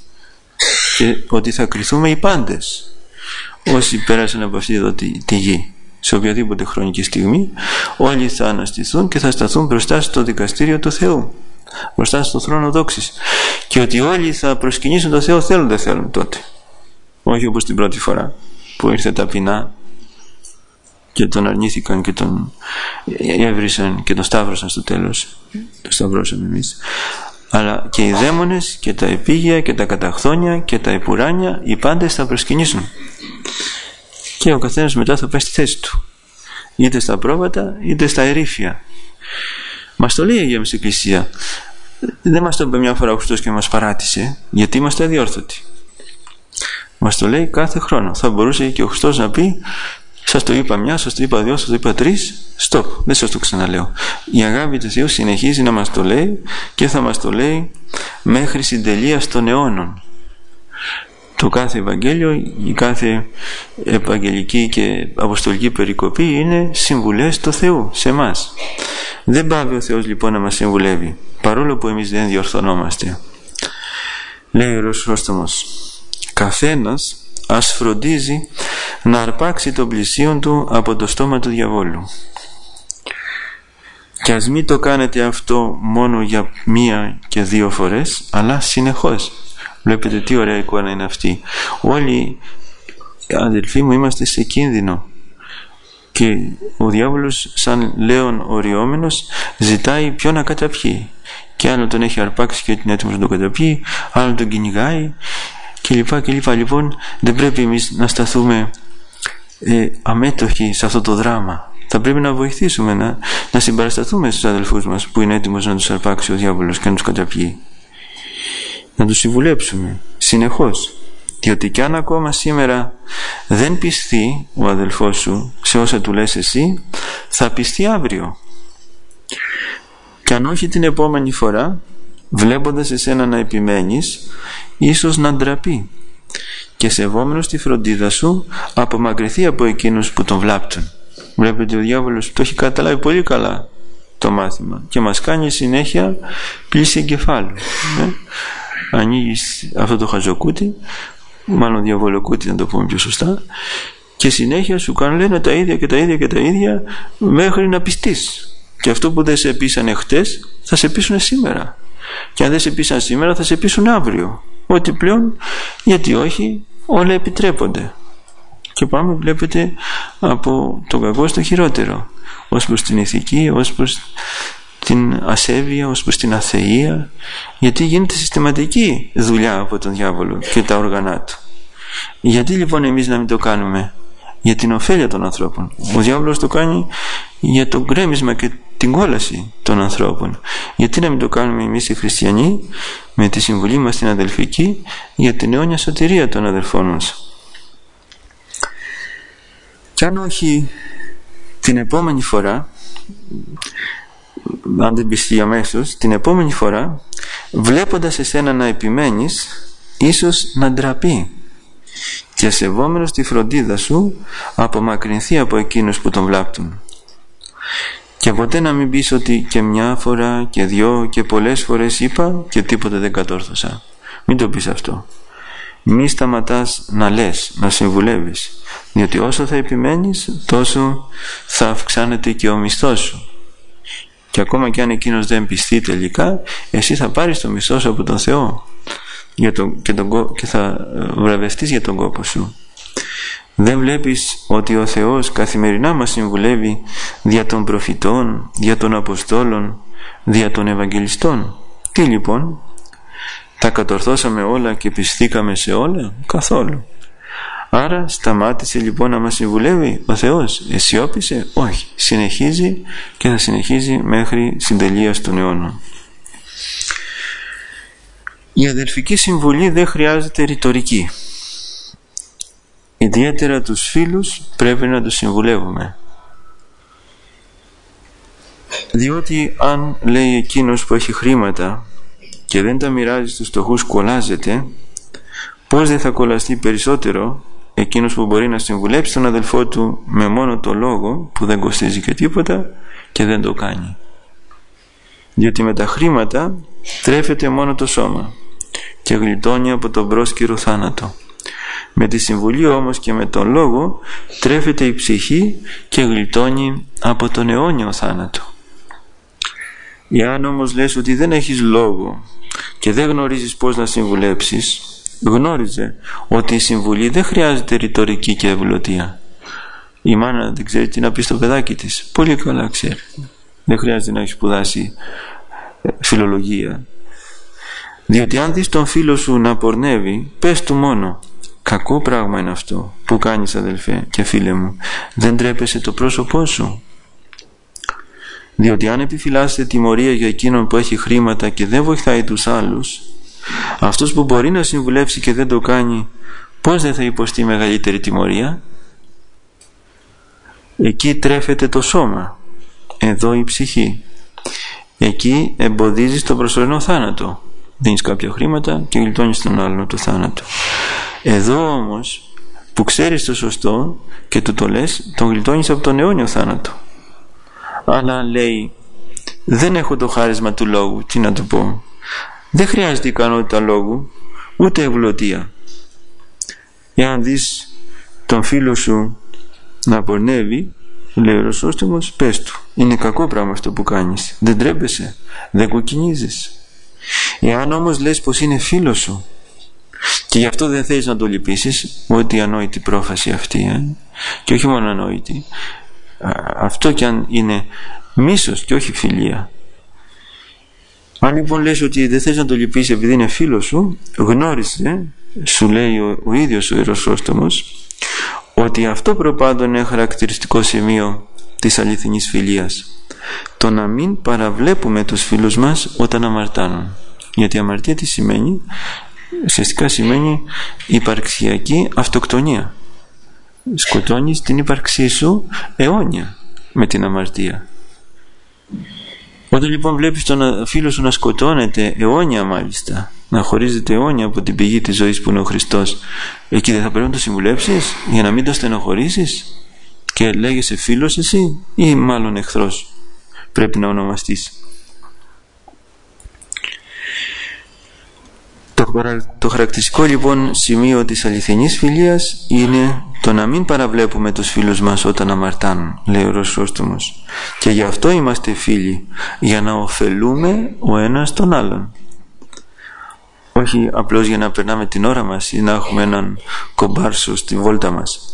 και ότι θα κριθούμε οι πάντες όσοι πέρασαν από αυτή εδώ τη, τη γη. Σε οποιαδήποτε χρονική στιγμή όλοι θα αναστηθούν και θα σταθούν μπροστά στο δικαστήριο του Θεού, μπροστά στο θρόνο δόξης, και ότι όλοι θα προσκυνήσουν τον Θεό, θέλουν δεν θέλουν τότε, όχι όπως την πρώτη φορά που ήρθε ταπεινά και τον αρνήθηκαν και τον έβρισαν και τον σταύρωσαν στο τέλος. Τον σταυρώσαμε εμείς. Αλλά και οι δαίμονες και τα επίγεια και τα καταχθόνια και τα επουράνια, οι πάντες θα προσκυνήσουν και ο καθένας μετά θα πάει στη θέση του, είτε στα πρόβατα είτε στα ερήφια. Μας το λέει η Αγία μας Εκκλησία. Δεν μας το είπε μια φορά ο Χριστός και μας παράτησε, γιατί είμαστε αδιόρθωτοι. Μας το λέει κάθε χρόνο. Θα μπορούσε και ο Χριστός να πει, σας το είπα μια, σας το είπα δύο, σας το είπα τρεις, stop, δεν σας το ξαναλέω. Η αγάπη του Θεού συνεχίζει να μας το λέει και θα μας το λέει μέχρι συντελείας των αιώνων. Το κάθε Ευαγγέλιο, η κάθε επαγγελική και αποστολική περικοπή είναι συμβουλές του Θεού σε εμάς. Δεν πάβει ο Θεός λοιπόν να μας συμβουλεύει, παρόλο που εμείς δεν διορθωνόμαστε. Λέει ο Ιερός Χρυσόστομος, καθένας ας φροντίζει να αρπάξει τον πλησίον του από το στόμα του διαβόλου. Και ας μην το κάνετε αυτό μόνο για μία και δύο φορές, αλλά συνεχώς. Βλέπετε τι ωραία εικόνα είναι αυτή. Όλοι, αδελφοί μου, είμαστε σε κίνδυνο και ο διάβολος σαν λέον οριόμενος ζητάει ποιο να καταπιεί, και άλλο τον έχει αρπάξει και είναι έτοιμος να τον καταπιεί, άλλο τον κυνηγάει και λοιπά και λοιπά. Λοιπόν, δεν πρέπει εμείς να σταθούμε ε, αμέτωχοι σε αυτό το δράμα. Θα πρέπει να βοηθήσουμε, να, να συμπαρασταθούμε στους αδελφούς μας που είναι έτοιμος να τους αρπάξει ο διάβολος και να τους καταπιεί. να τους συμβουλέψουμε συνεχώς, διότι κι αν ακόμα σήμερα δεν πιστεί ο αδελφός σου σε όσα του λες εσύ, θα πιστεί αύριο, κι αν όχι την επόμενη φορά, βλέποντας εσένα να επιμένεις, ίσως να ντραπεί και σεβόμενος τη φροντίδα σου απομακρυνθεί από εκείνους που τον βλάπτουν. Βλέπετε, ο διάβολος το έχει καταλάβει πολύ καλά το μάθημα και μας κάνει συνέχεια πλήση εγκεφάλου. ε? Ανοίγεις αυτό το χαζοκούτι, μάλλον διαβολοκούτι να το πούμε πιο σωστά, και συνέχεια σου κάνουν, λένε τα ίδια και τα ίδια και τα ίδια μέχρι να πιστείς. Και αυτό που δεν σε πείσανε χτες θα σε πείσουν σήμερα, και αν δεν σε πείσαν σήμερα θα σε πείσουν αύριο. Ότι πλέον, γιατί όχι, όλα επιτρέπονται. Και πάμε, βλέπετε, από το κακό στο χειρότερο, ως προς την ηθική, ως προς την ασέβεια, ως προς την αθεία, γιατί γίνεται συστηματική δουλειά από τον διάβολο και τα όργανά του. Γιατί λοιπόν εμείς να μην το κάνουμε? Για την ωφέλεια των ανθρώπων. Ο διάβολος το κάνει για το γκρέμισμα και την κόλαση των ανθρώπων. Γιατί να μην το κάνουμε εμείς οι χριστιανοί, με τη συμβουλή μας την αδελφική, για την αιώνια σωτηρία των αδελφών μας? Κι αν όχι την επόμενη φορά, αν δεν πιστεί αμέσως, την επόμενη φορά, βλέποντας εσένα να επιμένεις, ίσως να ντραπεί και σεβόμενος τη φροντίδα σου απομακρυνθεί από εκείνους που τον βλάπτουν. Και ποτέ να μην πεις ότι και μια φορά και δυο και πολλές φορές είπα και τίποτα δεν κατόρθωσα. Μην το πεις αυτό. Μη σταματάς να λες, να συμβουλεύεις, διότι όσο θα επιμένεις τόσο θα αυξάνεται και ο μισθός σου. Και ακόμα και αν εκείνος δεν πιστεί τελικά, εσύ θα πάρεις το μισθό σου από τον Θεό για τον, και, τον, και θα βραβευτείς για τον κόπο σου. Δεν βλέπεις ότι ο Θεός καθημερινά μας συμβουλεύει δια των προφητών, δια των Αποστόλων, δια των Ευαγγελιστών? Τι λοιπόν? Τα κατορθώσαμε όλα και πιστήκαμε σε όλα? Καθόλου. Άρα σταμάτησε λοιπόν να μας συμβουλεύει ο Θεός? Εσιώπησε? Όχι. Συνεχίζει και θα συνεχίζει μέχρι συντελείας των αιώνων. Η αδελφική συμβουλή δεν χρειάζεται ρητορική. Ιδιαίτερα τους φίλους πρέπει να τους συμβουλεύουμε. Διότι αν, λέει, εκείνος που έχει χρήματα και δεν τα μοιράζει στους φτωχούς κολλάζεται, πώς δεν θα κολλαστεί περισσότερο εκείνος που μπορεί να συμβουλέψει τον αδελφό του με μόνο το λόγο, που δεν κοστίζει και τίποτα, και δεν το κάνει? Διότι με τα χρήματα τρέφεται μόνο το σώμα και γλιτώνει από τον πρόσκυρο θάνατο. Με τη συμβουλή όμως και με τον λόγο τρέφεται η ψυχή και γλιτώνει από τον αιώνιο θάνατο. Εάν όμως λες ότι δεν έχεις λόγο και δεν γνωρίζεις πώς να συμβουλέψεις, γνώριζε ότι η συμβουλή δεν χρειάζεται ρητορική και ευλωτία. Η μάνα δεν ξέρει τι να πει στο παιδάκι της, πολύ καλά ξέρει. Δεν χρειάζεται να έχει σπουδάσει φιλολογία. Διότι αν δεις τον φίλο σου να πορνεύει, πες του μόνο: κακό πράγμα είναι αυτό που κάνεις, αδελφέ και φίλε μου, δεν τρέπεσαι το πρόσωπό σου? Διότι αν επιφυλάσσετε τιμωρία για εκείνον που έχει χρήματα και δεν βοηθάει τους άλλους, αυτός που μπορεί να συμβουλεύσει και δεν το κάνει, πώς δεν θα υποστεί μεγαλύτερη τιμωρία? Εκεί τρέφεται το σώμα, εδώ η ψυχή. Εκεί εμποδίζεις τον προσωρινό θάνατο. Δίνεις κάποια χρήματα και γλιτώνεις τον άλλον το θάνατο. Εδώ όμως που ξέρεις το σωστό και του το λες, τον γλιτώνεις από τον αιώνιο θάνατο. Αλλά λέει, δεν έχω το χάρισμα του λόγου, τι να του πω? Δεν χρειάζεται ικανότητα λόγου, ούτε ευλωτία. Εάν δεις τον φίλο σου να πορνεύει, λέει ο Ρωσόστομος, πες του: είναι κακό πράγμα αυτό που κάνεις, δεν τρέπεσαι, δεν κοκκινίζεις. Εάν όμως λες πως είναι φίλος σου και γι' αυτό δεν θέλεις να το λυπήσεις, ό,τι ανόητη πρόφαση αυτή, ε? και όχι μόνο ανόητη, αυτό κι αν είναι μίσος και όχι φιλία. Αν λοιπόν λες ότι δεν θες να το λυπήσεις επειδή είναι φίλος σου, γνώρισε, σου λέει ο, ο ίδιος ο Ιεροσόστομος, ότι αυτό προπάντων είναι χαρακτηριστικό σημείο της αληθινής φιλίας, το να μην παραβλέπουμε τους φίλους μας όταν αμαρτάνουν. Γιατί αμαρτία τι σημαίνει? Ουσιαστικά σημαίνει υπαρξιακή αυτοκτονία. Σκοτώνεις την ύπαρξή σου αιώνια με την αμαρτία. Όταν λοιπόν βλέπεις τον φίλο σου να σκοτώνεται αιώνια, μάλιστα να χωρίζεται αιώνια από την πηγή της ζωής που είναι ο Χριστός, εκεί δεν θα πρέπει να το συμβουλέψεις για να μην το στενοχωρήσεις? Και λέγεσαι φίλος εσύ ή μάλλον εχθρός πρέπει να ονομαστείς? Το, το χαρακτηριστικό λοιπόν σημείο της αληθινής φιλίας είναι το να μην παραβλέπουμε τους φίλους μας όταν αμαρτάνουν, λέει ο Ρωσόστομος. Και γι' αυτό είμαστε φίλοι, για να ωφελούμε ο ένας τον άλλον. Όχι απλώς για να περνάμε την ώρα μας ή να έχουμε έναν κομπάρσο στη βόλτα μας.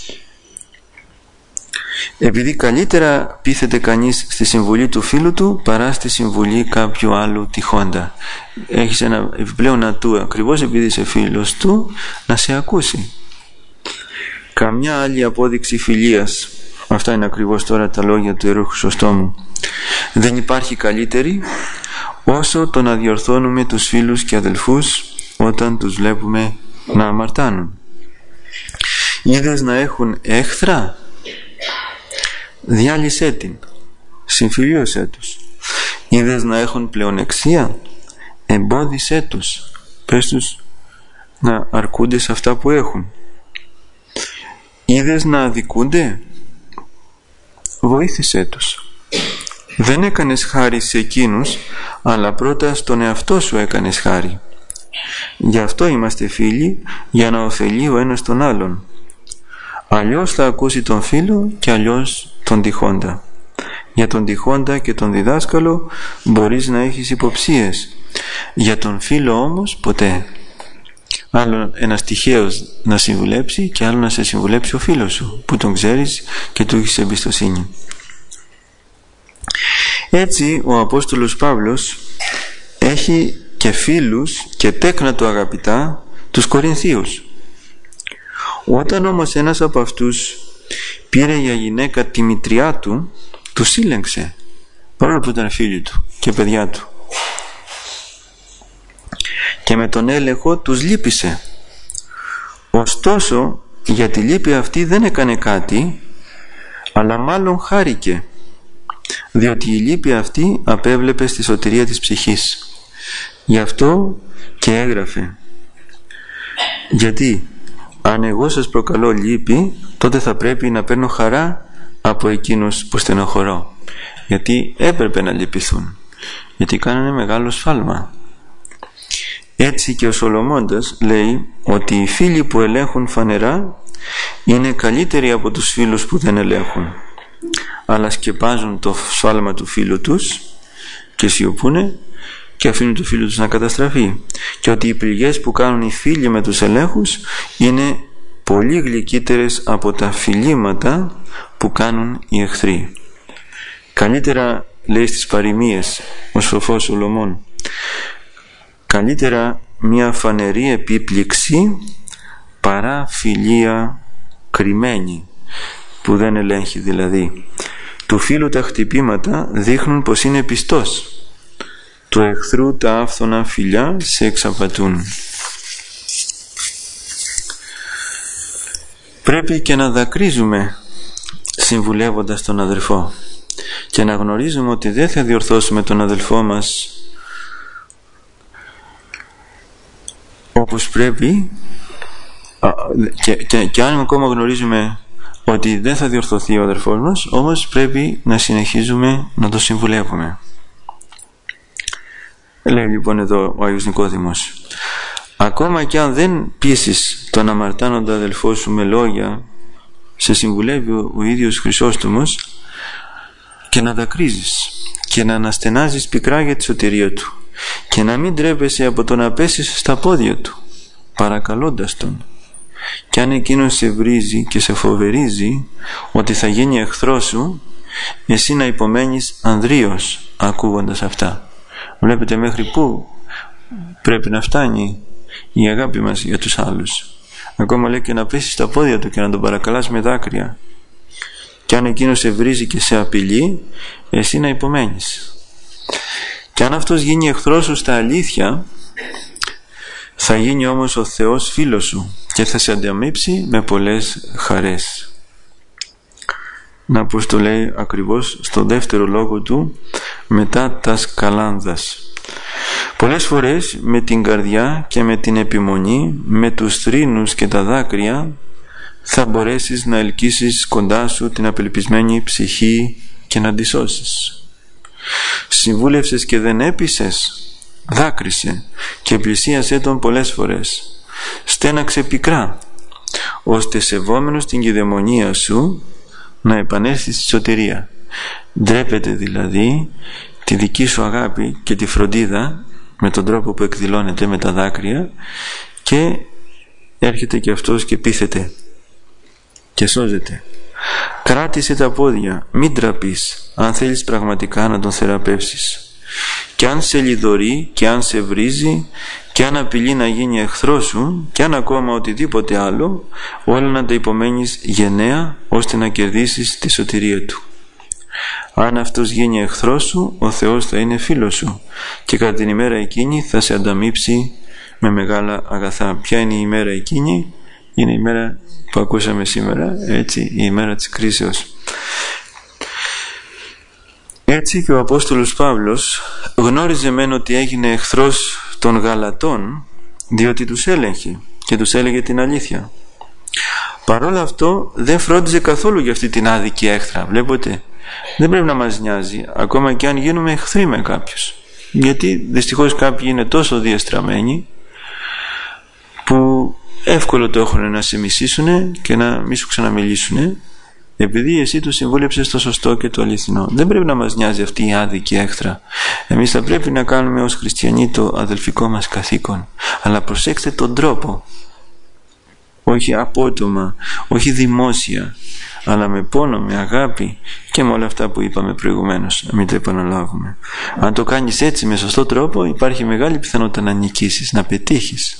Επειδή καλύτερα πείθεται κανείς στη συμβουλή του φίλου του παρά στη συμβουλή κάποιου άλλου τυχόντα. Έχεις ένα επιπλέον ατού, ακριβώς επειδή είσαι φίλος του, να σε ακούσει. Καμιά άλλη απόδειξη φιλίας, αυτά είναι ακριβώς τώρα τα λόγια του Ιερού Χρυσοστόμου, δεν υπάρχει καλύτερη όσο το να διορθώνουμε τους φίλους και αδελφούς όταν τους βλέπουμε να αμαρτάνουν. Είδες να έχουν έχθρα? Διάλυσέ την, συμφιλίωσέ τους. Είδες να έχουν πλεονεξία? Εμπόδισέ τους, πες τους να αρκούνται σε αυτά που έχουν. Είδες να αδικούνται? Βοήθησέ τους. Δεν έκανες χάρη σε εκείνους, αλλά πρώτα στον εαυτό σου έκανες χάρη. Γι' αυτό είμαστε φίλοι, για να ωφελεί ο ένας τον άλλον. Αλλιώς θα ακούσει τον φίλο και αλλιώς τον τυχόντα. Για τον τυχόντα και τον διδάσκαλο μπορείς να έχεις υποψίες, για τον φίλο όμως ποτέ. Άλλο ένας τυχαίος να συμβουλέψει και άλλο να σε συμβουλέψει ο φίλος σου που τον ξέρεις και του έχεις εμπιστοσύνη. Έτσι ο Απόστολος Παύλος έχει και φίλους και τέκνα του αγαπητά τους Κορινθίους. Όταν όμως ένας από αυτούς πήρε για γυναίκα τη μητριά του, του σύλλεγξε, παρόλο που ήταν φίλοι του και παιδιά του, και με τον έλεγχο τους λύπησε. Ωστόσο για τη λύπη αυτή δεν έκανε κάτι, αλλά μάλλον χάρηκε, διότι η λύπη αυτή απέβλεπε στη σωτηρία της ψυχής. Γι' αυτό και έγραφε, γιατί αν εγώ σας προκαλώ λύπη, τότε θα πρέπει να παίρνω χαρά από εκείνους που στενοχωρώ, γιατί έπρεπε να λυπηθούν, γιατί κάνανε μεγάλο σφάλμα. Έτσι και ο Σολομώντας λέει ότι οι φίλοι που ελέγχουν φανερά είναι καλύτεροι από τους φίλους που δεν ελέγχουν, αλλά σκεπάζουν το σφάλμα του φίλου τους και σιωπούνε και αφήνουν το φίλο τους να καταστραφεί, και ότι οι πληγές που κάνουν οι φίλοι με τους ελέγχους είναι πολύ γλυκύτερες από τα φιλήματα που κάνουν οι εχθροί. Καλύτερα, λέει στις παροιμίες ο σοφός Σολομών, καλύτερα μια φανερή επίπληξη παρά φιλία κρυμμένη που δεν ελέγχει δηλαδή. Του φίλου τα χτυπήματα δείχνουν πως είναι πιστός, του εχθρού τα άφθονα φιλιά σε εξαπατούν. Πρέπει και να δακρύζουμε συμβουλεύοντας τον αδελφό και να γνωρίζουμε ότι δεν θα διορθώσουμε τον αδελφό μας όπως πρέπει, και, και, και αν ακόμα γνωρίζουμε ότι δεν θα διορθωθεί ο αδελφός μας, όμως πρέπει να συνεχίζουμε να το συμβουλεύουμε. Λέει λοιπόν εδώ ο Άγιος Νικόδημος, ακόμα και αν δεν πείσεις τον αμαρτάνοντα αδελφό σου με λόγια, σε συμβουλεύει ο, ο ίδιος Χρυσόστομος, και να δακρύζεις και να αναστενάζεις πικρά για τη σωτηρία του και να μην τρέπεσαι από το να πέσεις στα πόδια του, παρακαλώντας τον. Και αν εκείνος σε βρίζει και σε φοβερίζει ότι θα γίνει εχθρός σου, εσύ να υπομένεις ανδρίως ακούγοντας αυτά. Βλέπετε μέχρι πού πρέπει να φτάνει η αγάπη μας για τους άλλους. Ακόμα λέει και να πέσεις στα πόδια του και να τον παρακαλάς με δάκρυα. Και αν εκείνος σε βρίζει και σε απειλεί, εσύ να υπομένεις. Και Και αν αυτός γίνει εχθρός σου στα αλήθεια, θα γίνει όμως ο Θεός φίλος σου και θα σε ανταμείψει με πολλές χαρές. Να πως το λέει ακριβώς στο δεύτερο λόγο του, μετά τα σκαλάνδας. Πολλές φορές με την καρδιά και με την επιμονή, με τους θρήνους και τα δάκρυα, θα μπορέσεις να ελκύσεις κοντά σου την απελπισμένη ψυχή και να τη σώσεις. Συμβούλευσες και δεν έπεισες, δάκρυσε και πλησίασέ τον πολλές φορές. Στέναξε πικρά, ώστε σεβόμενος την κυδαιμονία σου να επανέλθει στη σωτηρία. Ντρέπεται δηλαδή τη δική σου αγάπη και τη φροντίδα με τον τρόπο που εκδηλώνεται με τα δάκρυα, και έρχεται και αυτός και πείθεται και σώζεται. Κράτησε τα πόδια, μην τραπείς αν θέλεις πραγματικά να τον θεραπεύσεις. Και αν σε λιδωρεί και αν σε βρίζει και αν απειλεί να γίνει εχθρός σου και αν ακόμα οτιδήποτε άλλο, όλα να τα υπομένεις γενναία ώστε να κερδίσεις τη σωτηρία του. Αν αυτός γίνει εχθρός σου, ο Θεός θα είναι φίλος σου και κατά την ημέρα εκείνη θα σε ανταμείψει με μεγάλα αγαθά. Ποια είναι η ημέρα εκείνη? Είναι η ημέρα που ακούσαμε σήμερα, έτσι, η ημέρα της κρίσεως. Έτσι και ο Απόστολος Παύλος γνώριζε μεν ότι έγινε εχθρός των Γαλατών, διότι τους έλεγχε και τους έλεγε την αλήθεια. Παρόλα αυτό δεν φρόντιζε καθόλου για αυτή την άδικη έχθρα. Βλέπετε, δεν πρέπει να μας νοιάζει ακόμα και αν γίνουμε εχθροί με κάποιους, γιατί δυστυχώς κάποιοι είναι τόσο διαστραμμένοι που εύκολο το έχουν να σε μισήσουν και να μη σου ξαναμιλήσουν, επειδή εσύ του συμβούλεψες το σωστό και το αληθινό. Δεν πρέπει να μας νοιάζει αυτή η άδικη έχθρα. Εμείς θα πρέπει να κάνουμε ως χριστιανοί το αδελφικό μας καθήκον, αλλά προσέξτε τον τρόπο, όχι απότομα, όχι δημόσια, αλλά με πόνο, με αγάπη και με όλα αυτά που είπαμε προηγουμένως, να μην το επαναλάβουμε. Αν το κάνεις έτσι με σωστό τρόπο, υπάρχει μεγάλη πιθανότητα να νικήσεις, να πετύχεις.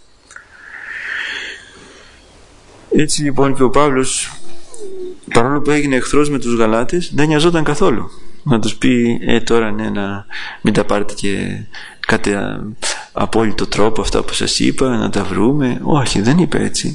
Έτσι λοιπόν και ο Παύλος, παρόλο που έγινε εχθρός με τους Γαλάτες, δεν νοιαζόταν καθόλου να τους πει ε τώρα ναι, να μην τα πάρετε και κάτι απόλυτο τρόπο αυτά που σας είπα, να τα βρούμε. Όχι, δεν είπε έτσι.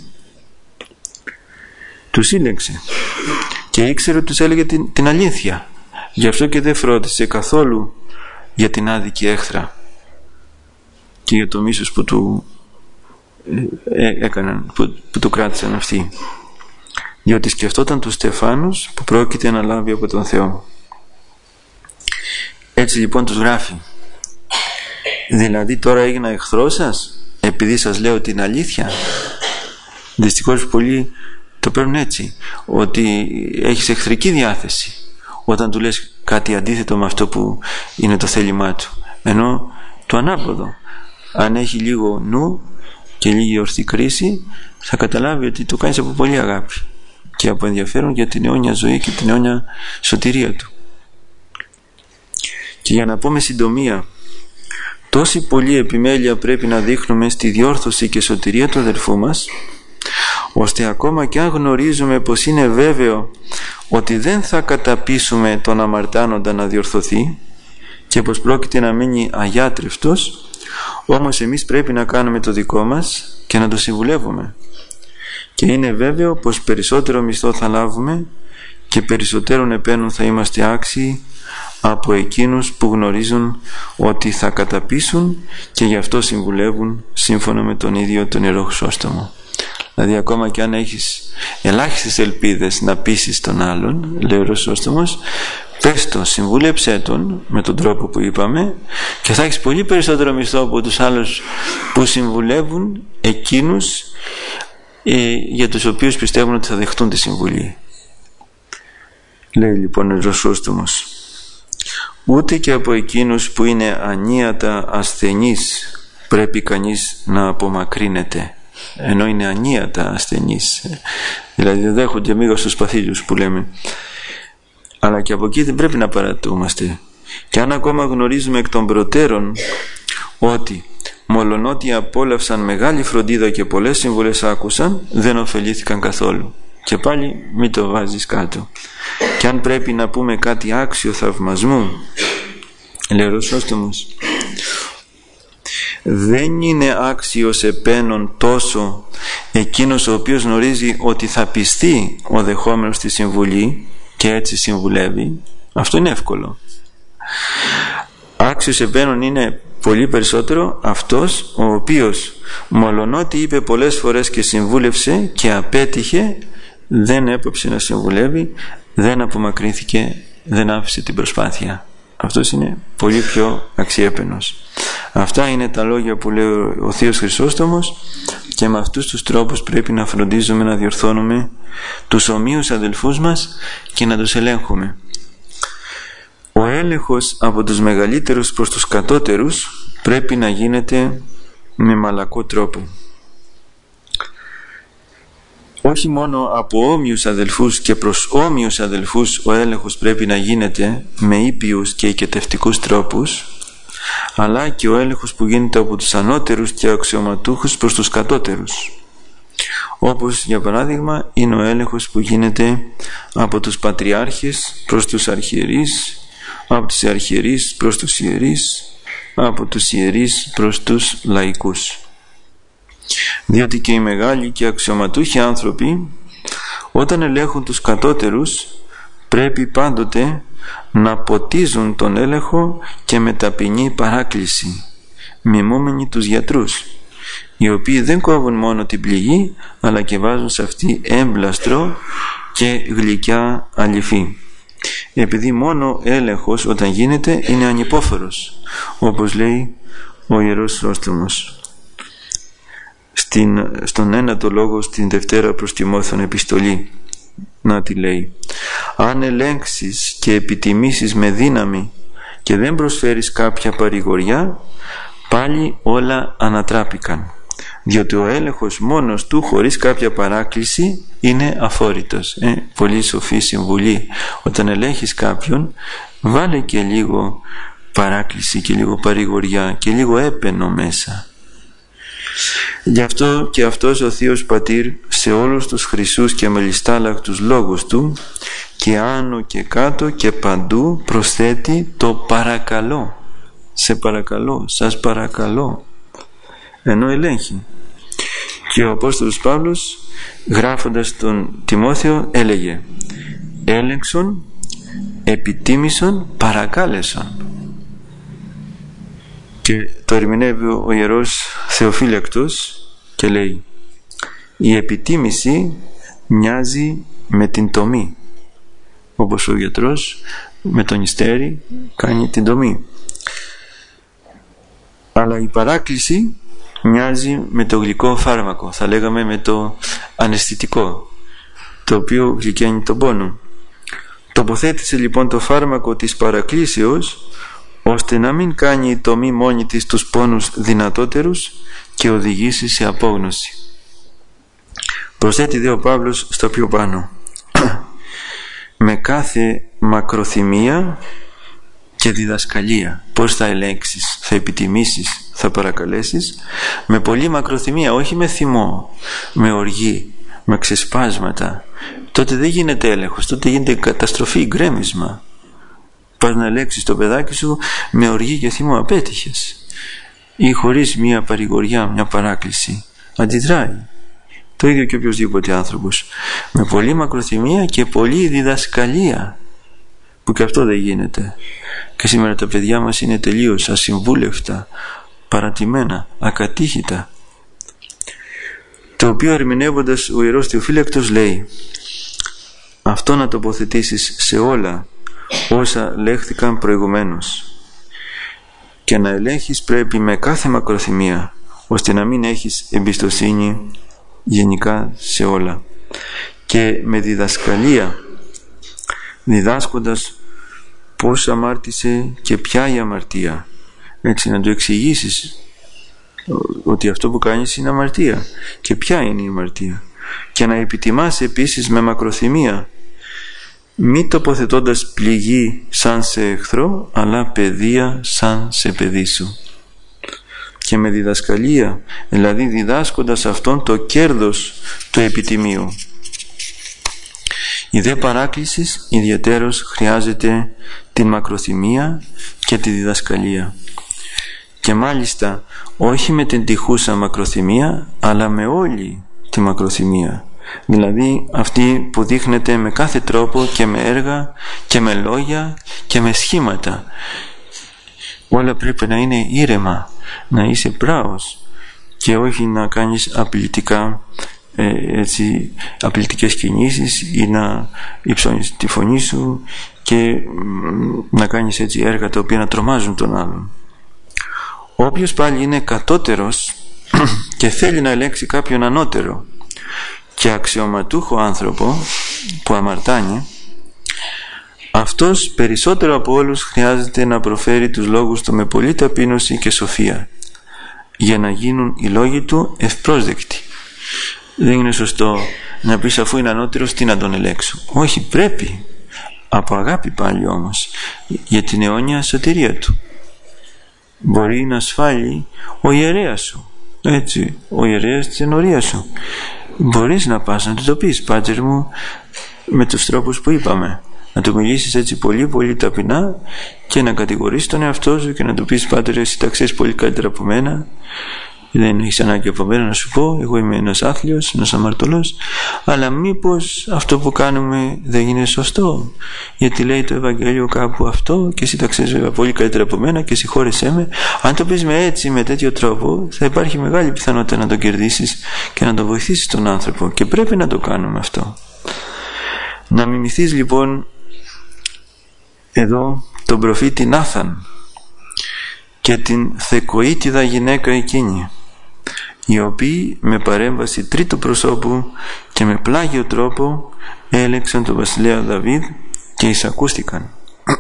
Τους σύλλεξε και ήξερε ότι τους έλεγε την, την αλήθεια. Γι' αυτό και δεν φρόντισε καθόλου για την άδικη έχθρα και για το μίσος που του ε, έκαναν, που, που του κράτησαν αυτοί, διότι σκεφτόταν τους στεφάνους που πρόκειται να λάβει από τον Θεό. Έτσι λοιπόν τους γράφει, δηλαδή τώρα έγινα εχθρός σας επειδή σας λέω την αλήθεια? Δυστυχώς πολλοί το παίρνουν έτσι, ότι έχεις εχθρική διάθεση όταν του λες κάτι αντίθετο με αυτό που είναι το θέλημά του, ενώ το ανάποδο, αν έχει λίγο νου και λίγη ορθή κρίση, θα καταλάβει ότι το κάνεις από πολύ αγάπη και από ενδιαφέρον για την αιώνια ζωή και την αιώνια σωτηρία του. Και για να πω με συντομία, τόση πολλή επιμέλεια πρέπει να δείχνουμε στη διόρθωση και σωτηρία του αδερφού μας, ώστε ακόμα και αν γνωρίζουμε πως είναι βέβαιο ότι δεν θα καταπείσουμε τον αμαρτάνοντα να διορθωθεί και πως πρόκειται να μείνει αγιάτρευτος, όμως εμείς πρέπει να κάνουμε το δικό μας και να το συμβουλεύουμε. Και είναι βέβαιο πως περισσότερο μισθό θα λάβουμε και περισσότερον επένων θα είμαστε άξιοι από εκείνους που γνωρίζουν ότι θα καταπείσουν και γι' αυτό συμβουλεύουν σύμφωνα με τον ίδιο τον Ιερό Χρυσόστομο. Δηλαδή ακόμα και αν έχεις ελάχιστες ελπίδες να πείσεις τον άλλον, λέει ο Χρυσόστομος, πες το, συμβούλεψέ τον με τον τρόπο που είπαμε και θα έχεις πολύ περισσότερο μισθό από τους άλλους που συμβουλεύουν εκείνους ε, για τους οποίους πιστεύουν ότι θα δεχτούν τη συμβουλή. Λέει λοιπόν ο Χρυσόστομος, ούτε και από εκείνους που είναι ανίατα ασθενείς πρέπει κανείς να απομακρύνεται, ενώ είναι ανίατα ασθενείς, δηλαδή δεν δέχονται μίγα στους παθήλιους που λέμε, αλλά και από εκεί δεν πρέπει να παρατούμαστε. Και αν ακόμα γνωρίζουμε εκ των προτέρων ότι μολονότι απόλαυσαν μεγάλη φροντίδα και πολλές συμβουλές άκουσαν, δεν ωφελήθηκαν καθόλου, και πάλι μην το βάζεις κάτω. Και αν πρέπει να πούμε κάτι άξιο θαυμασμού, λέει ο Χρυσόστομος, δεν είναι άξιος επένων τόσο εκείνος ο οποίος γνωρίζει ότι θα πιστεί ο δεχόμενος στη συμβουλή και έτσι συμβουλεύει. Αυτό είναι εύκολο. Άξιος επένων είναι πολύ περισσότερο αυτός ο οποίος μολονότι είπε πολλές φορές και συμβούλευσε και απέτυχε, δεν έπαψε να συμβουλεύει, δεν απομακρύνθηκε, δεν άφησε την προσπάθεια. Αυτός είναι πολύ πιο αξιέπαινος. Αυτά είναι τα λόγια που λέει ο Θείος Χρυσόστομος, και με αυτούς τους τρόπους πρέπει να φροντίζουμε να διορθώνουμε τους ομοίους αδελφούς μας και να τους ελέγχουμε. Ο έλεγχος από τους μεγαλύτερους προς τους κατώτερους πρέπει να γίνεται με μαλακό τρόπο. Όχι μόνο από όμοιους αδελφούς και προς όμοιους αδελφούς ο έλεγχος πρέπει να γίνεται με ήπιους και οικετευτικούς τρόπους, αλλά και ο έλεγχος που γίνεται από τους ανώτερους και αξιωματούχους προς τους κατώτερους. Όπως για παράδειγμα είναι ο έλεγχος που γίνεται από τους πατριάρχες προς τους αρχιερείς, από τους αρχιερείς προς τους ιερείς, από τους ιερείς προς τους λαϊκούς. Διότι και οι μεγάλοι και αξιωματούχοι άνθρωποι όταν ελέγχουν τους κατώτερους πρέπει πάντοτε να ποτίζουν τον έλεγχο και με ταπεινή παράκληση, μιμούμενοι τους γιατρούς, οι οποίοι δεν κόβουν μόνο την πληγή αλλά και βάζουν σε αυτή έμπλαστρο και γλυκιά αληφή, επειδή μόνο έλεγχος όταν γίνεται είναι ανυπόφορος, όπως λέει ο Ιερός Χρυσόστομος στην, στον ένατο λόγο στην Δευτέρα προς Τιμόθεον επιστολή. Να τη λέει, αν ελέγξεις και επιτιμήσεις με δύναμη και δεν προσφέρεις κάποια παρηγοριά, πάλι όλα ανατράπηκαν, διότι ο έλεγχος μόνος του χωρίς κάποια παράκληση είναι αφόρητος. ε, Πολύ σοφή συμβουλή. Όταν ελέγχεις κάποιον, βάλε και λίγο παράκληση και λίγο παρηγοριά και λίγο έπαινο μέσα. Γι' αυτό και αυτός ο Θείος Πατήρ σε όλους τους χρυσούς και μελιστάλακτους λόγους του και άνω και κάτω και παντού προσθέτει το παρακαλώ. Σε παρακαλώ, σας παρακαλώ, ενώ ελέγχει. Και ο Απόστολος Παύλος γράφοντας τον Τιμόθεο έλεγε, έλεγξον, επιτίμησον, παρακάλεσον. Και το ερμηνεύει ο Ιερός Θεοφύλακτος και λέει, η επιτίμηση μοιάζει με την τομή, όπως ο γιατρός με τον ιστέρι κάνει την τομή, αλλά η παράκληση μοιάζει με το γλυκό φάρμακο, θα λέγαμε με το αναισθητικό, το οποίο γλυκαίνει τον πόνο. Τοποθέτησε λοιπόν το φάρμακο της παρακλήσεως ώστε να μην κάνει η τομή μόνη της τους πόνους δυνατότερους και οδηγήσει σε απόγνωση. Προσθέτει δε ο Παύλος στο πιο πάνω, με κάθε μακροθυμία και διδασκαλία. Πώς θα ελέγξεις, θα επιτιμήσεις, θα παρακαλέσεις? Με πολύ μακροθυμία, όχι με θυμό, με οργή, με ξεσπάσματα. Τότε δεν γίνεται έλεγχος, τότε γίνεται καταστροφή, γκρέμισμα. Πας να ελέγξεις το παιδάκι σου με οργή και θυμό, απέτυχες. Ή χωρίς μια παρηγοριά, μια παράκληση, αντιδράει. Το ίδιο και οποιοσδήποτε άνθρωπος. Με πολύ μακροθυμία και πολύ διδασκαλία, που και αυτό δεν γίνεται. Και σήμερα τα παιδιά μας είναι τελείως ασυμβούλευτα, παρατημένα, ακατήχητα. Το οποίο ερμηνεύοντας ο Ιερός Θεοφύλακτος λέει, αυτό να τοποθετήσεις σε όλα όσα λέχθηκαν προηγουμένως, και να ελέγχεις πρέπει με κάθε μακροθυμία, ώστε να μην έχεις εμπιστοσύνη γενικά σε όλα, και με διδασκαλία, διδάσκοντας πώς αμάρτησε και ποια η αμαρτία, έτσι να του εξηγήσεις ότι αυτό που κάνεις είναι αμαρτία και ποια είναι η αμαρτία, και να επιτιμάς επίσης με μακροθυμία, μη τοποθετώντας πληγή σαν σε εχθρό, αλλά παιδεία σαν σε παιδί σου, και με διδασκαλία, δηλαδή διδάσκοντας αυτόν το κέρδος του επιτιμίου. Η δε παράκλησης ιδιαιτέρως χρειάζεται την μακροθυμία και τη διδασκαλία. Και μάλιστα όχι με την τυχούσα μακροθυμία, αλλά με όλη τη μακροθυμία. Δηλαδή αυτή που δείχνεται με κάθε τρόπο και με έργα και με λόγια και με σχήματα. Όλα πρέπει να είναι ήρεμα, να είσαι πράος και όχι να κάνεις απειλητικά ε, έτσι, απειλητικές κινήσεις ή να υψώνεις τη φωνή σου και να κάνεις έτσι έργα τα οποία να τρομάζουν τον άλλον. Όποιος πάλι είναι κατώτερος και θέλει να ελέγξει κάποιον ανώτερο και αξιωματούχο άνθρωπο που αμαρτάνει, αυτός περισσότερο από όλους χρειάζεται να προφέρει τους λόγους του με πολλή ταπείνωση και σοφία για να γίνουν οι λόγοι του ευπρόσδεκτοι. Δεν είναι σωστό να πεις αφού είναι ανώτερος τι να τον ελέγξω. Όχι, πρέπει από αγάπη πάλι όμως για την αιώνια σωτηρία του. Μπορεί να ασφάλει ο ιερέας σου, έτσι, ο ιερέας της ενορίας σου. Μπορείς να πας να του το πεις, πάτερ μου, με τους τρόπους που είπαμε, να του μιλήσεις έτσι πολύ πολύ ταπεινά και να κατηγορήσεις τον εαυτό σου και να του πεις, πάτερ, εσύ τα ξέρεις πολύ καλύτερα από μένα, δεν έχεις ανάγκη από μένα να σου πω, εγώ είμαι ένας άθλιος, ένας αμαρτωλός, αλλά μήπως αυτό που κάνουμε δεν είναι σωστό, γιατί λέει το Ευαγγέλιο κάπου αυτό και εσύ τα ξέρεις βέβαια πολύ καλύτερα από μένα και συγχώρεσέ με. Αν το πεις με έτσι, με τέτοιο τρόπο, θα υπάρχει μεγάλη πιθανότητα να τον κερδίσεις και να τον βοηθήσεις τον άνθρωπο, και πρέπει να το κάνουμε αυτό. Να μιμηθείς λοιπόν εδώ τον προφήτη Νάθαν και την Θεκοίτιδα γυναίκα εκείνη, οι οποίοι με παρέμβαση τρίτου προσώπου και με πλάγιο τρόπο έλεξαν τον βασιλέα Δαβίδ και εισακούστηκαν.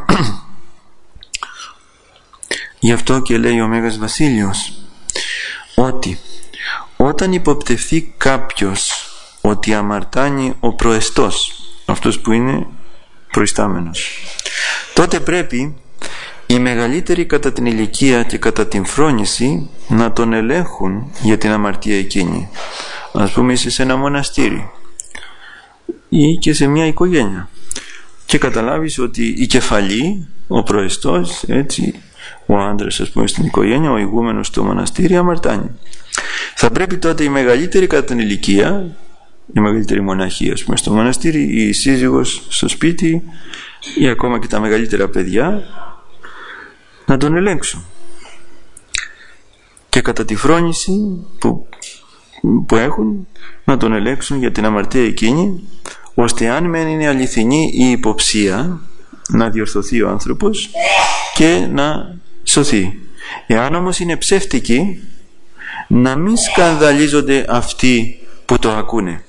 Γι' αυτό και λέει ο Μέγας Βασίλειος ότι όταν υποπτευθεί κάποιος ότι αμαρτάνει ο προεστός, αυτός που είναι προϊστάμενος, τότε πρέπει οι μεγαλύτεροι κατά την ηλικία και κατά την φρόνηση να τον ελέγχουν για την αμαρτία εκείνη. Ας πούμε είσαι σε ένα μοναστήρι ή και σε μια οικογένεια και καταλάβεις ότι η κεφαλή, ο προεστός, έτσι, ο άντρας ας πούμε στην οικογένεια, ο ηγούμενος στο μοναστήρι αμαρτάνει. Θα πρέπει τότε οι μεγαλύτεροι κατά την ηλικία, η μεγαλύτερη μοναχή ας πούμε στο μοναστήρι, η σύζυγος στο σπίτι ή ακόμα και τα μεγαλύτερα παιδιά να τον ελέγξουν και κατά τη φρόνηση που, που έχουν να τον ελέγξουν για την αμαρτία εκείνη, ώστε αν μεν είναι αληθινή η υποψία να διορθωθεί ο άνθρωπος και να σωθεί. Εάν όμως είναι ψεύτικη, να μην σκανδαλίζονται αυτοί που το ακούνε.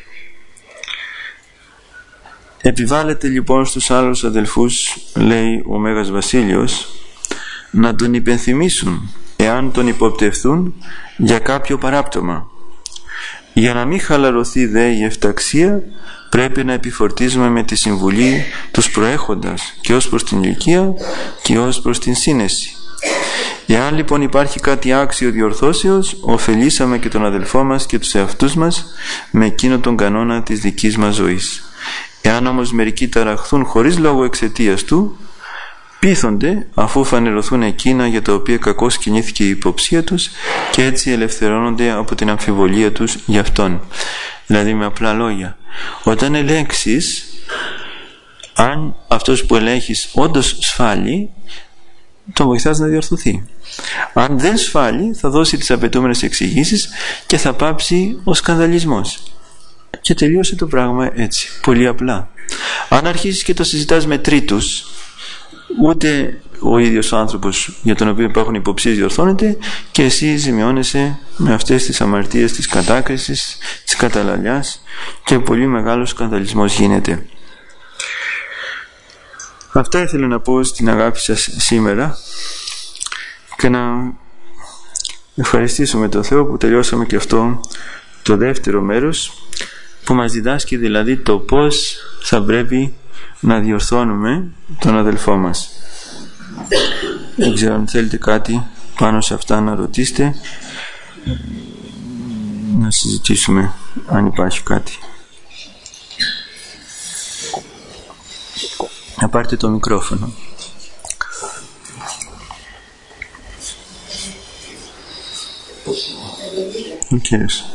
Επιβάλλεται λοιπόν στους άλλους αδελφούς, λέει ο Μέγας Βασίλειος, να τον υπενθυμίσουν εάν τον υποπτευθούν για κάποιο παράπτωμα. Για να μην χαλαρωθεί δε η εφταξία, πρέπει να επιφορτίζουμε με τη συμβουλή τους προέχοντας και ως προς την ηλικία και ως προς την σύνεση. Εάν λοιπόν υπάρχει κάτι άξιο διορθώσεως, ωφελήσαμε και τον αδελφό μας και τους εαυτούς μας με εκείνο τον κανόνα της δικής μας ζωής. Εάν όμως μερικοί ταραχθούν χωρίς λόγο εξαιτίας του, πείθονται αφού φανερωθούν εκείνα για τα οποία κακώς κινήθηκε η υποψία τους και έτσι ελευθερώνονται από την αμφιβολία τους για αυτόν. Δηλαδή με απλά λόγια, όταν ελέγξεις, αν αυτός που ελέγχεις όντως σφάλει, τον βοηθάς να διορθωθεί. Αν δεν σφάλει, θα δώσει τις απαιτούμενες εξηγήσεις και θα πάψει ο σκανδαλισμός. Και τελείωσε το πράγμα έτσι, πολύ απλά. Αν αρχίσεις και το συζητάς με τρίτους, ούτε ο ίδιος ο άνθρωπος για τον οποίο υπάρχουν υποψίες διορθώνεται και εσύ ζημιώνεσαι με αυτές τις αμαρτίες της κατάκρισης, της καταλαλιάς και πολύ μεγάλος σκανδαλισμός γίνεται. Αυτά ήθελα να πω στην αγάπη σας σήμερα και να ευχαριστήσουμε τον Θεό που τελειώσαμε και αυτό το δεύτερο μέρος, που μας διδάσκει δηλαδή το πώς θα πρέπει να διορθώνουμε τον αδελφό μας. Δεν ξέρω αν θέλετε κάτι πάνω σε αυτά να ρωτήσετε, να συζητήσουμε αν υπάρχει κάτι. Να πάρτε το μικρόφωνο. Ο κύριος.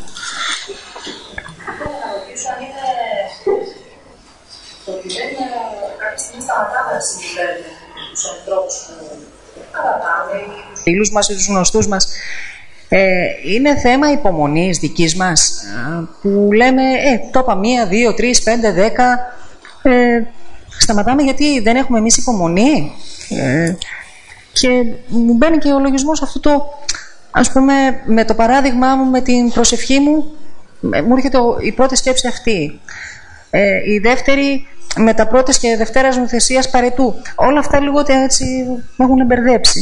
Ότι δεν κάποια στιγμή σταματάμε να συμβουλεύουμε τους ανθρώπους που κατατάμε, τους φίλους μας ή τους γνωστούς μας. Ε, είναι θέμα υπομονής δικής μας, που λέμε, ε, το είπα μία, δύο, τρεις, πέντε, δέκα, ε, σταματάμε γιατί δεν έχουμε εμείς υπομονή. Ε, και μου μπαίνει και ο λογισμός αυτό το, ας πούμε, με το παράδειγμά μου, με την προσευχή μου, μου έρχεται η πρώτη σκέψη αυτή. Ε, η δεύτερη, με τα πρώτης και δευτέρας νοθεσίας παρετού. Όλα αυτά λίγο έτσι με έχουν μπερδέψει.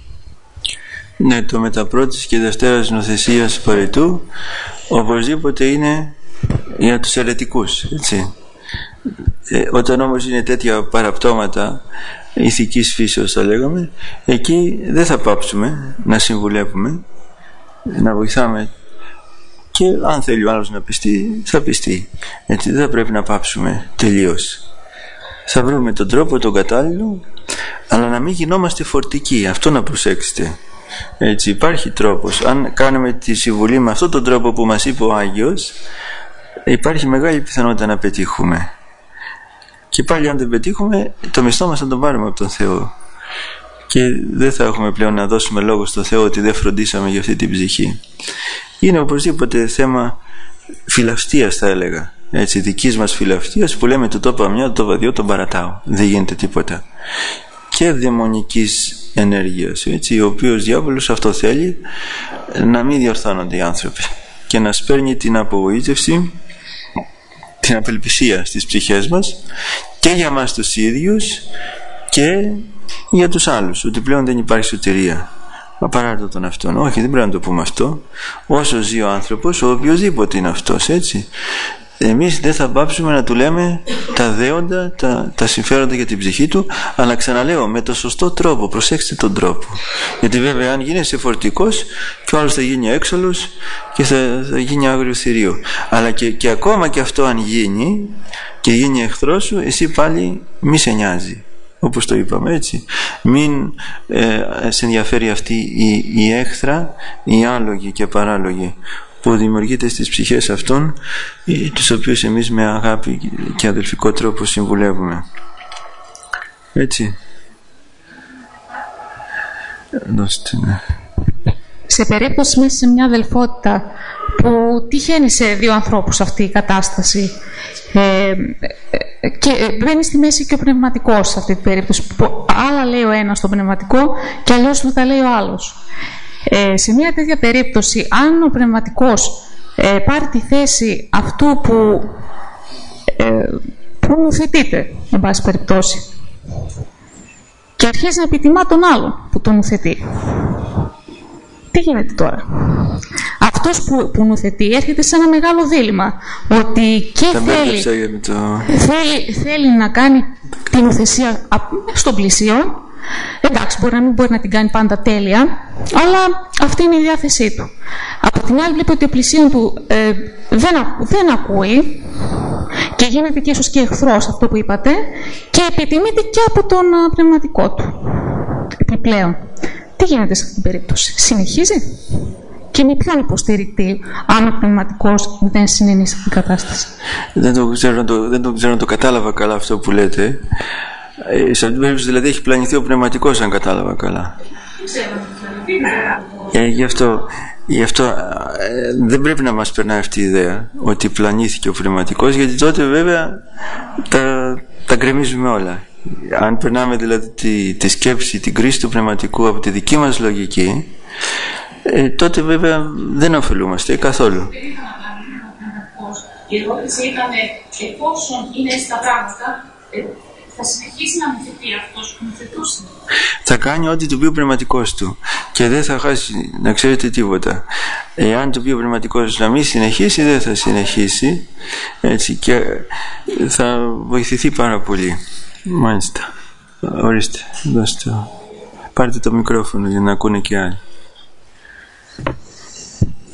Ναι, το με τα πρώτης και δευτέρας νοθεσίας παρετού οπωσδήποτε είναι για τους αιρετικούς, έτσι. Ε, όταν όμως είναι τέτοια παραπτώματα ηθικής φύσεως, θα λέγαμε, εκεί δεν θα πάψουμε να συμβουλεύουμε, να βοηθάμε, και αν θέλει ο άλλος να πιστεί, θα πιστεί. Έτσι δεν θα πρέπει να πάψουμε τελείως. Θα βρούμε τον τρόπο, τον κατάλληλο, αλλά να μην γινόμαστε φορτικοί. Αυτό να προσέξετε. Έτσι, υπάρχει τρόπος. Αν κάνουμε τη συμβουλή με αυτόν τον τρόπο που μας είπε ο Άγιος, υπάρχει μεγάλη πιθανότητα να πετύχουμε. Και πάλι αν δεν πετύχουμε, το μισθό μας θα τον πάρουμε από τον Θεό. Και δεν θα έχουμε πλέον να δώσουμε λόγο στον Θεό ότι δεν φροντίσαμε για αυτή την ψυχή. Είναι οπωσδήποτε θέμα φιλαυτίας, θα έλεγα. Έτσι, δικής μας φιλαυτίας, που λέμε το τόπα μια, το τόπα δύο, τον παρατάω. Δεν γίνεται τίποτα. Και δαιμονικής ενέργειας, έτσι, ο οποίος διάβολος αυτό θέλει, να μην διορθώνονται οι άνθρωποι και να σπέρνει την απογοήτευση, την απελπισία στις ψυχές μας, και για μας τους ίδιους και για τους άλλους, ότι πλέον δεν υπάρχει σωτηρία. Απαράτω τον αυτόν. Όχι, δεν πρέπει να το πούμε αυτό. Όσο ζει ο άνθρωπος, ο οποιοσδήποτε είναι αυτός, έτσι, εμείς δεν θα πάψουμε να του λέμε τα δέοντα, τα, τα συμφέροντα για την ψυχή του, αλλά ξαναλέω, με το σωστό τρόπο. Προσέξτε τον τρόπο, γιατί βέβαια αν γίνεσαι φορτικός, και ο άλλος θα γίνει έξαλλος και θα, θα γίνει άγριο θηρίο. Αλλά και, και ακόμα και αυτό αν γίνει και γίνει εχθρός σου, εσύ πάλι μη σε νοιάζει, όπως το είπαμε, έτσι. Μην ε, σε ενδιαφέρει αυτή η, η έχθρα, η άλογη και παράλογη που δημιουργείται στις ψυχές αυτών, τους οποίους εμείς με αγάπη και αδελφικό τρόπο συμβουλεύουμε. Έτσι. Δώστε, ναι. Σε περίπτωση μέσα σε μια αδελφότητα που τυχαίνει σε δύο ανθρώπους αυτή η κατάσταση, ε, και μπαίνει στη μέση και ο πνευματικός σε αυτή την περίπτωση, που άλλα λέει ο ένας στο πνευματικό και αλλιώς του τα λέει ο άλλος. Ε, σε μια τέτοια περίπτωση, αν ο πνευματικός ε, πάρει τη θέση αυτού που, ε, που νουθετείται, εν πάση περιπτώσει, και αρχίζει να επιτιμά τον άλλον που τον νουθετεί, τι γίνεται τώρα? Αυτός που, που νουθετεί έρχεται σε ένα μεγάλο δίλημμα, ότι και θέλει, το... θέλει, θέλει να κάνει την νουθεσία στον πλησίον. Εντάξει, μπορεί να μην μπορεί να την κάνει πάντα τέλεια, αλλά αυτή είναι η διάθεσή του. Από την άλλη βλέπει ότι ο πλησίον του ε, δεν, δεν ακούει και γίνεται και ίσως και εχθρός, αυτό που είπατε, και επιτιμείται και από τον α, πνευματικό του. Επιπλέον, τι γίνεται σε αυτή την περίπτωση? Συνεχίζει και με ποιον υποστηρικτή, αν ο πνευματικός δεν συνενεί σε αυτήν την κατάσταση? Δεν το ξέρω, δεν το ξέρω, το κατάλαβα καλά αυτό που λέτε. Σε αυτήν την περίπτωση δηλαδή έχει πλανηθεί ο πνευματικός, αν κατάλαβα καλά. Ε, γι' αυτό, γι αυτό ε, δεν πρέπει να μας περνάει αυτή η ιδέα ότι πλανήθηκε ο πνευματικός, γιατί τότε βέβαια τα, τα γκρεμίζουμε όλα. Αν περνάμε δηλαδή τη, τη σκέψη, την κρίση του πνευματικού από τη δική μας λογική, ε, τότε βέβαια δεν ωφελούμαστε καθόλου. Η ερώτηση ήταν εφόσον είναι έτσι τα πράγματα, θα συνεχίσει να νουθετεί αυτός που νουθετούσε? Θα κάνει ό,τι του πει ο πνευματικός του και δεν θα χάσει, να ξέρετε, τίποτα. Εάν του πει ο πνευματικός να μην συνεχίσει, δεν θα συνεχίσει, έτσι, και θα βοηθηθεί πάρα πολύ. Μάλιστα. Ορίστε, δώστε. Πάρτε το μικρόφωνο για να ακούνε και άλλοι.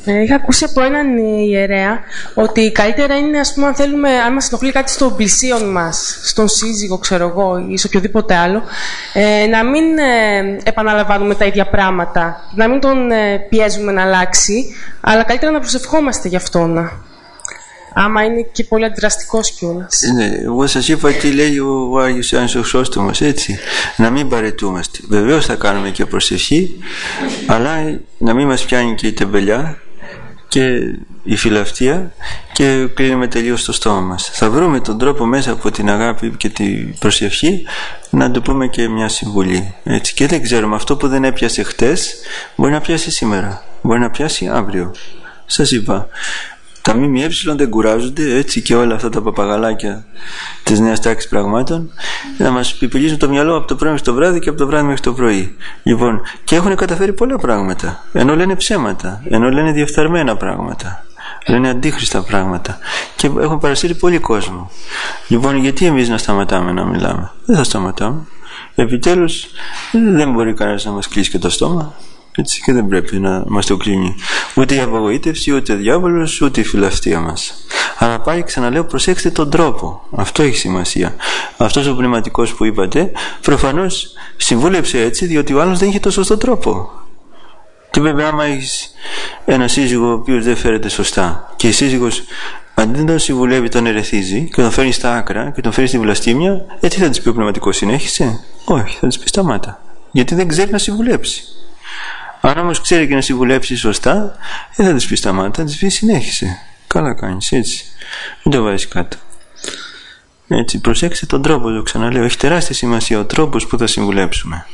Ε, είχα ακούσει από έναν ιερέα ότι καλύτερα είναι, ας πούμε, αν θέλουμε, αν μας ενοχλεί κάτι στον πλησίον μας, στον σύζυγο, ξέρω εγώ, ή σε οποιοδήποτε άλλο, ε, να μην ε, επαναλαμβάνουμε τα ίδια πράγματα, να μην τον ε, πιέζουμε να αλλάξει, αλλά καλύτερα να προσευχόμαστε γι' αυτόν. Άμα είναι και πολύ αντιδραστικός κιόλας. Ναι, εγώ σας είπα τι λέει ο, ο Άγιος Ιωάννης ο Χρυσόστομος, έτσι. Να μην παραιτούμαστε. Βεβαίως θα κάνουμε και προσευχή, αλλά να μην μας πιάνει και η τεμπελιά και η φιλαυτία και κλείνουμε τελείως το στόμα μας. Θα βρούμε τον τρόπο μέσα από την αγάπη και την προσευχή να του πούμε και μια συμβουλή, έτσι. Και δεν ξέρουμε, αυτό που δεν έπιασε χτες μπορεί να πιάσει σήμερα, μπορεί να πιάσει αύριο. Σας είπα, τα ΜΜΕ δεν κουράζονται, έτσι, και όλα αυτά τα παπαγαλάκια της νέας τάξης πραγμάτων να μας πιπιλίζουν το μυαλό από το πρωί μέχρι το βράδυ και από το βράδυ μέχρι το πρωί. Λοιπόν, και έχουν καταφέρει πολλά πράγματα, ενώ λένε ψέματα, ενώ λένε διεφθαρμένα πράγματα, λένε αντίχριστα πράγματα και έχουν παρασύρει πολύ κόσμο. Λοιπόν, γιατί εμείς να σταματάμε να μιλάμε? Δεν θα σταματάμε. Επιτέλους δεν μπορεί κανένας να μας κλείσει και το στόμα, έτσι, και δεν πρέπει να μας το κλείνει ούτε η απογοήτευση, ούτε ο διάβολος, ούτε η φιλαυτία μας. Αλλά πάλι ξαναλέω, προσέξτε τον τρόπο. Αυτό έχει σημασία. Αυτός ο πνευματικός που είπατε προφανώς συμβούλεψε έτσι διότι ο άλλος δεν είχε το σωστό τρόπο. Και βέβαια άμα έχεις ένα σύζυγο ο οποίος δεν φέρεται σωστά και η σύζυγος αντί να τον συμβουλεύει τον ερεθίζει και τον φέρνει στα άκρα και τον φέρνει στη βλαστήμια, ε, τι θα της πει ο πνευματικός? Συνέχισε? Όχι, θα της πει σταμάτα, γιατί δεν ξέρει να συμβουλέψει. Αν όμως ξέρει και να συμβουλέψει σωστά, δεν θα της πει σταμάτα, θα της πει συνέχισε. Καλά κάνεις, έτσι. Μην το βάζεις κάτω. Έτσι, προσέξτε τον τρόπο, το ξαναλέω. Έχει τεράστια σημασία ο τρόπος που θα συμβουλέψουμε.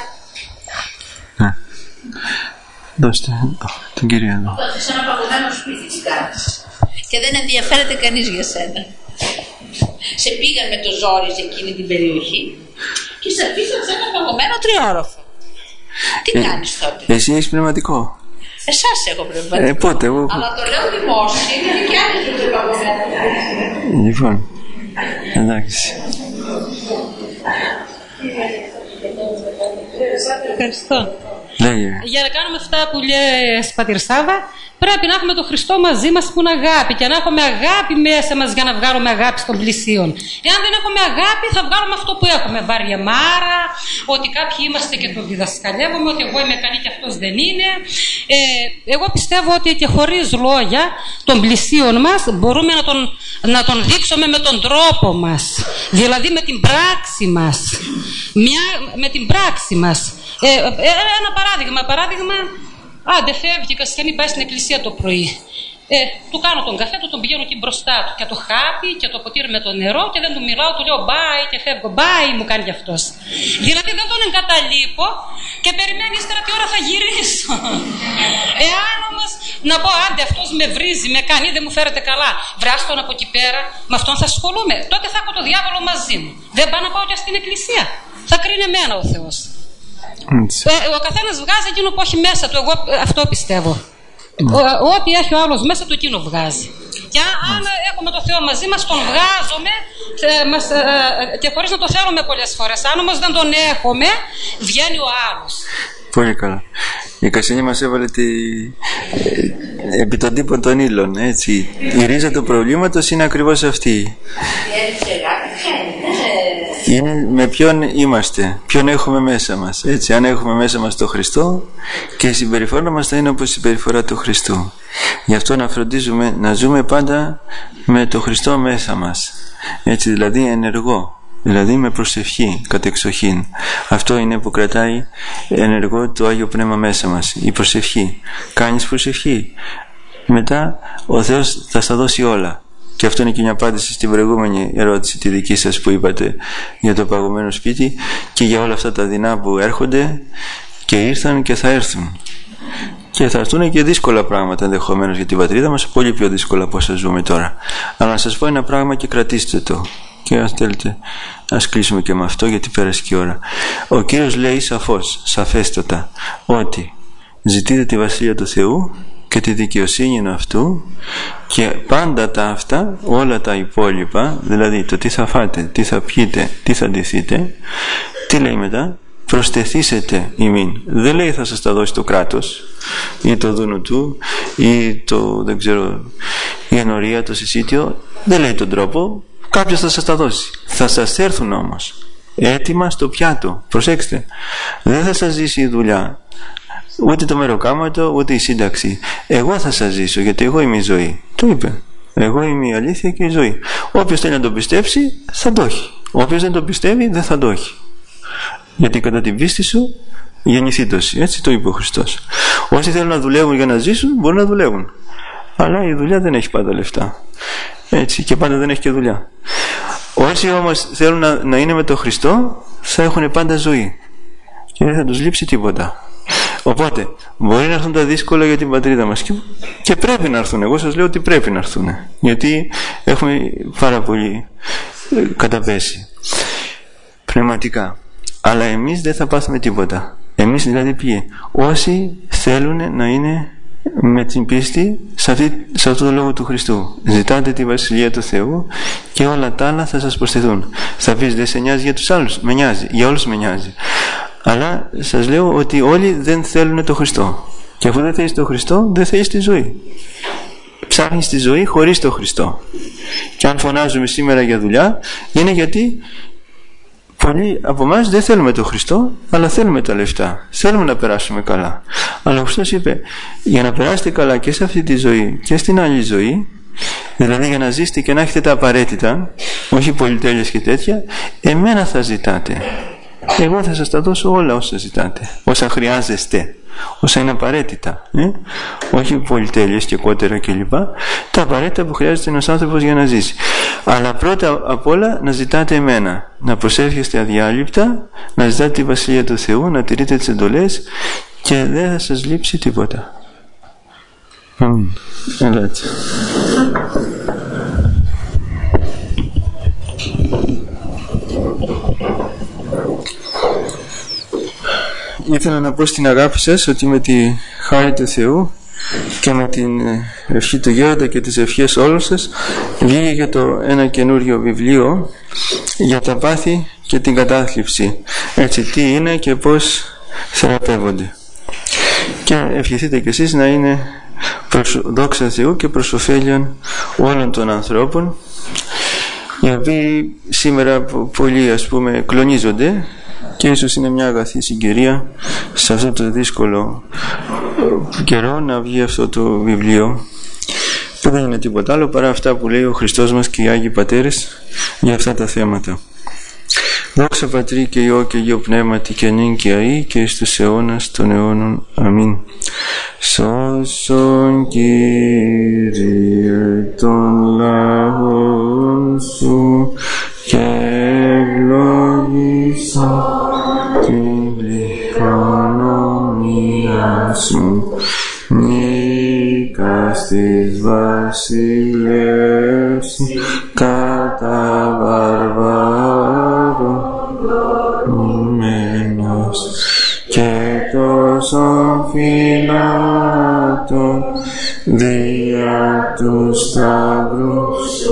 Ναι. Δώστε την κυρία εδώ. Σε ένα παγωμένο σπίτι της κάνεις και δεν ενδιαφέρεται κανείς για σένα. Σε πήγαν με το ζόρι σε εκείνη την περιοχή και σε αφήσαν σε ένα παγωμένο τριόροφο. Τι ε, κάνεις τότε? Εσύ έχεις πνευματικό? Εσάς έχω πνευματικό. Ε, πότε, εγώ... Αλλά το λέω δημόσια, είναι και άλλοι που το παγωμένο. Λοιπόν, εντάξει. Ευχαριστώ. Λέγε. Για να κάνουμε αυτά που λέει Πατήρ Σάβα, πρέπει να έχουμε τον Χριστό μαζί μας που είναι αγάπη και να έχουμε αγάπη μέσα μας για να βγάλουμε αγάπη στον πλησίον. Εάν δεν έχουμε αγάπη, θα βγάλουμε αυτό που έχουμε. Βαριεμάρα, ότι κάποιοι είμαστε και το διδασκαλεύουμε, ότι εγώ είμαι καλή και αυτός δεν είναι. Ε, εγώ πιστεύω ότι και χωρίς λόγια των πλησίων μας μπορούμε να τον, να τον δείξουμε με τον τρόπο μας. Δηλαδή με την πράξη μας. Μια, με την πράξη μας. Ε, ένα παράδειγμα, παράδειγμα, άντε φεύγει και Κασιανή πάει στην εκκλησία το πρωί. Ε, του κάνω τον καφέ, του τον πηγαίνω εκεί μπροστά του και το χάπι και το ποτήρι με το νερό και δεν του μιλάω, του λέω bye και φεύγω, bye μου κάνει κι αυτός. Δηλαδή δεν τον εγκαταλείπω και περιμένει ύστερα τι ώρα θα γυρίσω. Εάν όμως να πω άντε αυτός με βρίζει, με κάνει, δεν μου φέρεται καλά, βράστον από εκεί πέρα, με αυτόν θα ασχολούμαι, τότε θα έχω το διάβολο μαζί μου. Δεν πάω να πάω και στην εκκλησία. Θα κρίνει εμένα ο Θεός. Ε, ο καθένας βγάζει εκείνο που έχει μέσα του, εγώ αυτό πιστεύω. Ό,τι έχει ο άλλος μέσα του, εκείνο βγάζει. Και αν έχουμε το Θεό μαζί μας, τον βγάζουμε ε, μας, ε, και χωρίς να το θέλουμε πολλές φορές. Αν όμως δεν τον έχουμε, βγαίνει ο άλλος. Πολύ καλά. Η Κασιανή μας έβαλε τη... ε, επί των τύπων των ύλων, έτσι. Η ρίζα του προβλήματος είναι ακριβώς αυτή. Είναι με ποιον είμαστε, ποιον έχουμε μέσα μας, έτσι. Αν έχουμε μέσα μας τον Χριστό, και η συμπεριφορά μας θα είναι όπως η συμπεριφορά του Χριστού. Γι' αυτό να φροντίζουμε να ζούμε πάντα με τον Χριστό μέσα μας, έτσι, δηλαδή ενεργό, δηλαδή με προσευχή κατεξοχήν. Αυτό είναι που κρατάει ενεργό το Άγιο Πνεύμα μέσα μας, η προσευχή. Κάνεις προσευχή, μετά ο Θεός θα στα δώσει όλα. Και αυτό είναι και μια απάντηση στην προηγούμενη ερώτηση τη δική σας που είπατε για το παγωμένο σπίτι και για όλα αυτά τα δεινά που έρχονται και ήρθαν και θα έρθουν. Και θα έρθουν και δύσκολα πράγματα ενδεχομένως για την πατρίδα μας, πολύ πιο δύσκολα από όσα ζούμε τώρα. Αλλά να σας πω ένα πράγμα και κρατήστε το. Και αν θέλετε, ας κλείσουμε και με αυτό, γιατί πέρασε και η ώρα. Ο Κύριος λέει σαφώς, σαφέστατα, ότι ζητείτε τη Βασιλεία του Θεού και τη δικαιοσύνη αυτού, και πάντα τα αυτά, όλα τα υπόλοιπα, δηλαδή το τι θα φάτε, τι θα πιείτε, τι θα ντυθείτε, τι λέει μετά? Προστεθήσετε ημίν. Δεν λέει θα σας τα δώσει το κράτος, ή το δούνο του ή το, δεν ξέρω, η ενορία, το συσίτιο, δεν λέει τον τρόπο, κάποιος θα σας τα δώσει. Θα σας έρθουν όμως έτοιμα στο πιάτο. Προσέξτε, δεν θα σας ζήσει η δουλειά, ούτε το μεροκάματο, ούτε η σύνταξη. Εγώ θα σας ζήσω, γιατί εγώ είμαι η ζωή. Το είπε. Εγώ είμαι η αλήθεια και η ζωή. Όποιος θέλει να το πιστέψει θα το έχει. Όποιος δεν το πιστεύει δεν θα το έχει. Γιατί κατά την πίστη σου γεννηθεί τόση. Έτσι το είπε ο Χριστός. Όσοι θέλουν να δουλεύουν για να ζήσουν μπορούν να δουλεύουν. Αλλά η δουλειά δεν έχει πάντα λεφτά. Έτσι, και πάντα δεν έχει και δουλειά. Όσοι όμως θέλουν να, να είναι με τον Χριστό θα έχουν πάντα ζωή. Και δεν θα τους λείψει τίποτα. Οπότε μπορεί να έρθουν τα δύσκολα για την πατρίδα μας και, και πρέπει να έρθουν. Εγώ σας λέω ότι πρέπει να έρθουν, γιατί έχουμε πάρα πολύ καταπέσει πνευματικά. Αλλά εμείς δεν θα πάθουμε τίποτα. Εμείς δηλαδή ποιοι? Όσοι θέλουν να είναι με την πίστη σε, αυτή, σε αυτό το λόγο του Χριστού. Ζητάτε τη Βασιλεία του Θεού και όλα τα άλλα θα σας προσθεθούν. Θα πεις δεν σε νοιάζει για τους άλλους? Με νοιάζει, για όλους με νοιάζει. Αλλά σας λέω ότι όλοι δεν θέλουν το Χριστό. Και αφού δεν θέλεις το Χριστό, δεν θέλεις τη ζωή. Ψάχνεις τη ζωή χωρίς το Χριστό. Και αν φωνάζουμε σήμερα για δουλειά, είναι γιατί πολλοί από εμάς δεν θέλουμε το Χριστό, αλλά θέλουμε τα λεφτά. Θέλουμε να περάσουμε καλά. Αλλά ο Χριστός είπε, για να περάσετε καλά και σε αυτή τη ζωή και στην άλλη ζωή, δηλαδή για να ζήσετε και να έχετε τα απαραίτητα, όχι πολυτέλειες και τέτοια, εμένα θα ζητάτε. Εγώ θα σας τα δώσω όλα όσα ζητάτε, όσα χρειάζεστε, όσα είναι απαραίτητα, ε? όχι πολυτέλειες και κότερα κλπ. Τα απαραίτητα που χρειάζεται ένας άνθρωπος για να ζήσει. Αλλά πρώτα απ' όλα να ζητάτε εμένα, να προσεύχεστε αδιάλειπτα, να ζητάτε τη Βασιλεία του Θεού, να τηρείτε τις εντολές και δεν θα σας λείψει τίποτα. Αμήν. Ελάτε. Ήθελα να πω στην αγάπη σας ότι με τη χάρη του Θεού και με την ευχή του Γέροντα και τις ευχές όλων σας βγήκε για το ένα καινούριο βιβλίο για τα πάθη και την κατάθλιψη. Έτσι, τι είναι και πώς θεραπεύονται. Και ευχηθείτε κι εσείς να είναι προς δόξα Θεού και προς ωφέλιον όλων των ανθρώπων, οι οποίοι σήμερα πολλοί ας πούμε κλονίζονται, και ίσως είναι μια αγαθή συγκυρία σε αυτό το δύσκολο καιρό να βγει αυτό το βιβλίο, που δεν είναι τίποτα άλλο παρά αυτά που λέει ο Χριστός μας και οι Άγιοι Πατέρες για αυτά τα θέματα. Δόξα Πατρί και Υιό και Αγίο Πνεύματι και νυν και αεί και εις τους αιώνας των αιώνων. Αμήν. Σώσον Κύριε των λαών σου και ευλόγησον την πληχρονομία σου. Νίκας της βασιλεύς κατά βαρβαρωμένος και τόσων φυλάτων δια του σταυρού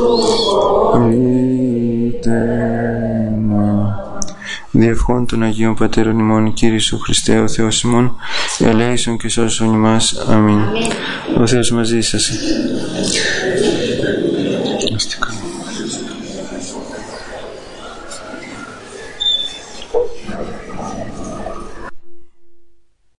ήτεμα. Διευχών των Αγίων Πατέρων ημών, Κύριε Σου Χριστέ ο Θεός ημών, ελέησον και σώσον ημάς. Αμήν. Ο Θεός μαζί σας.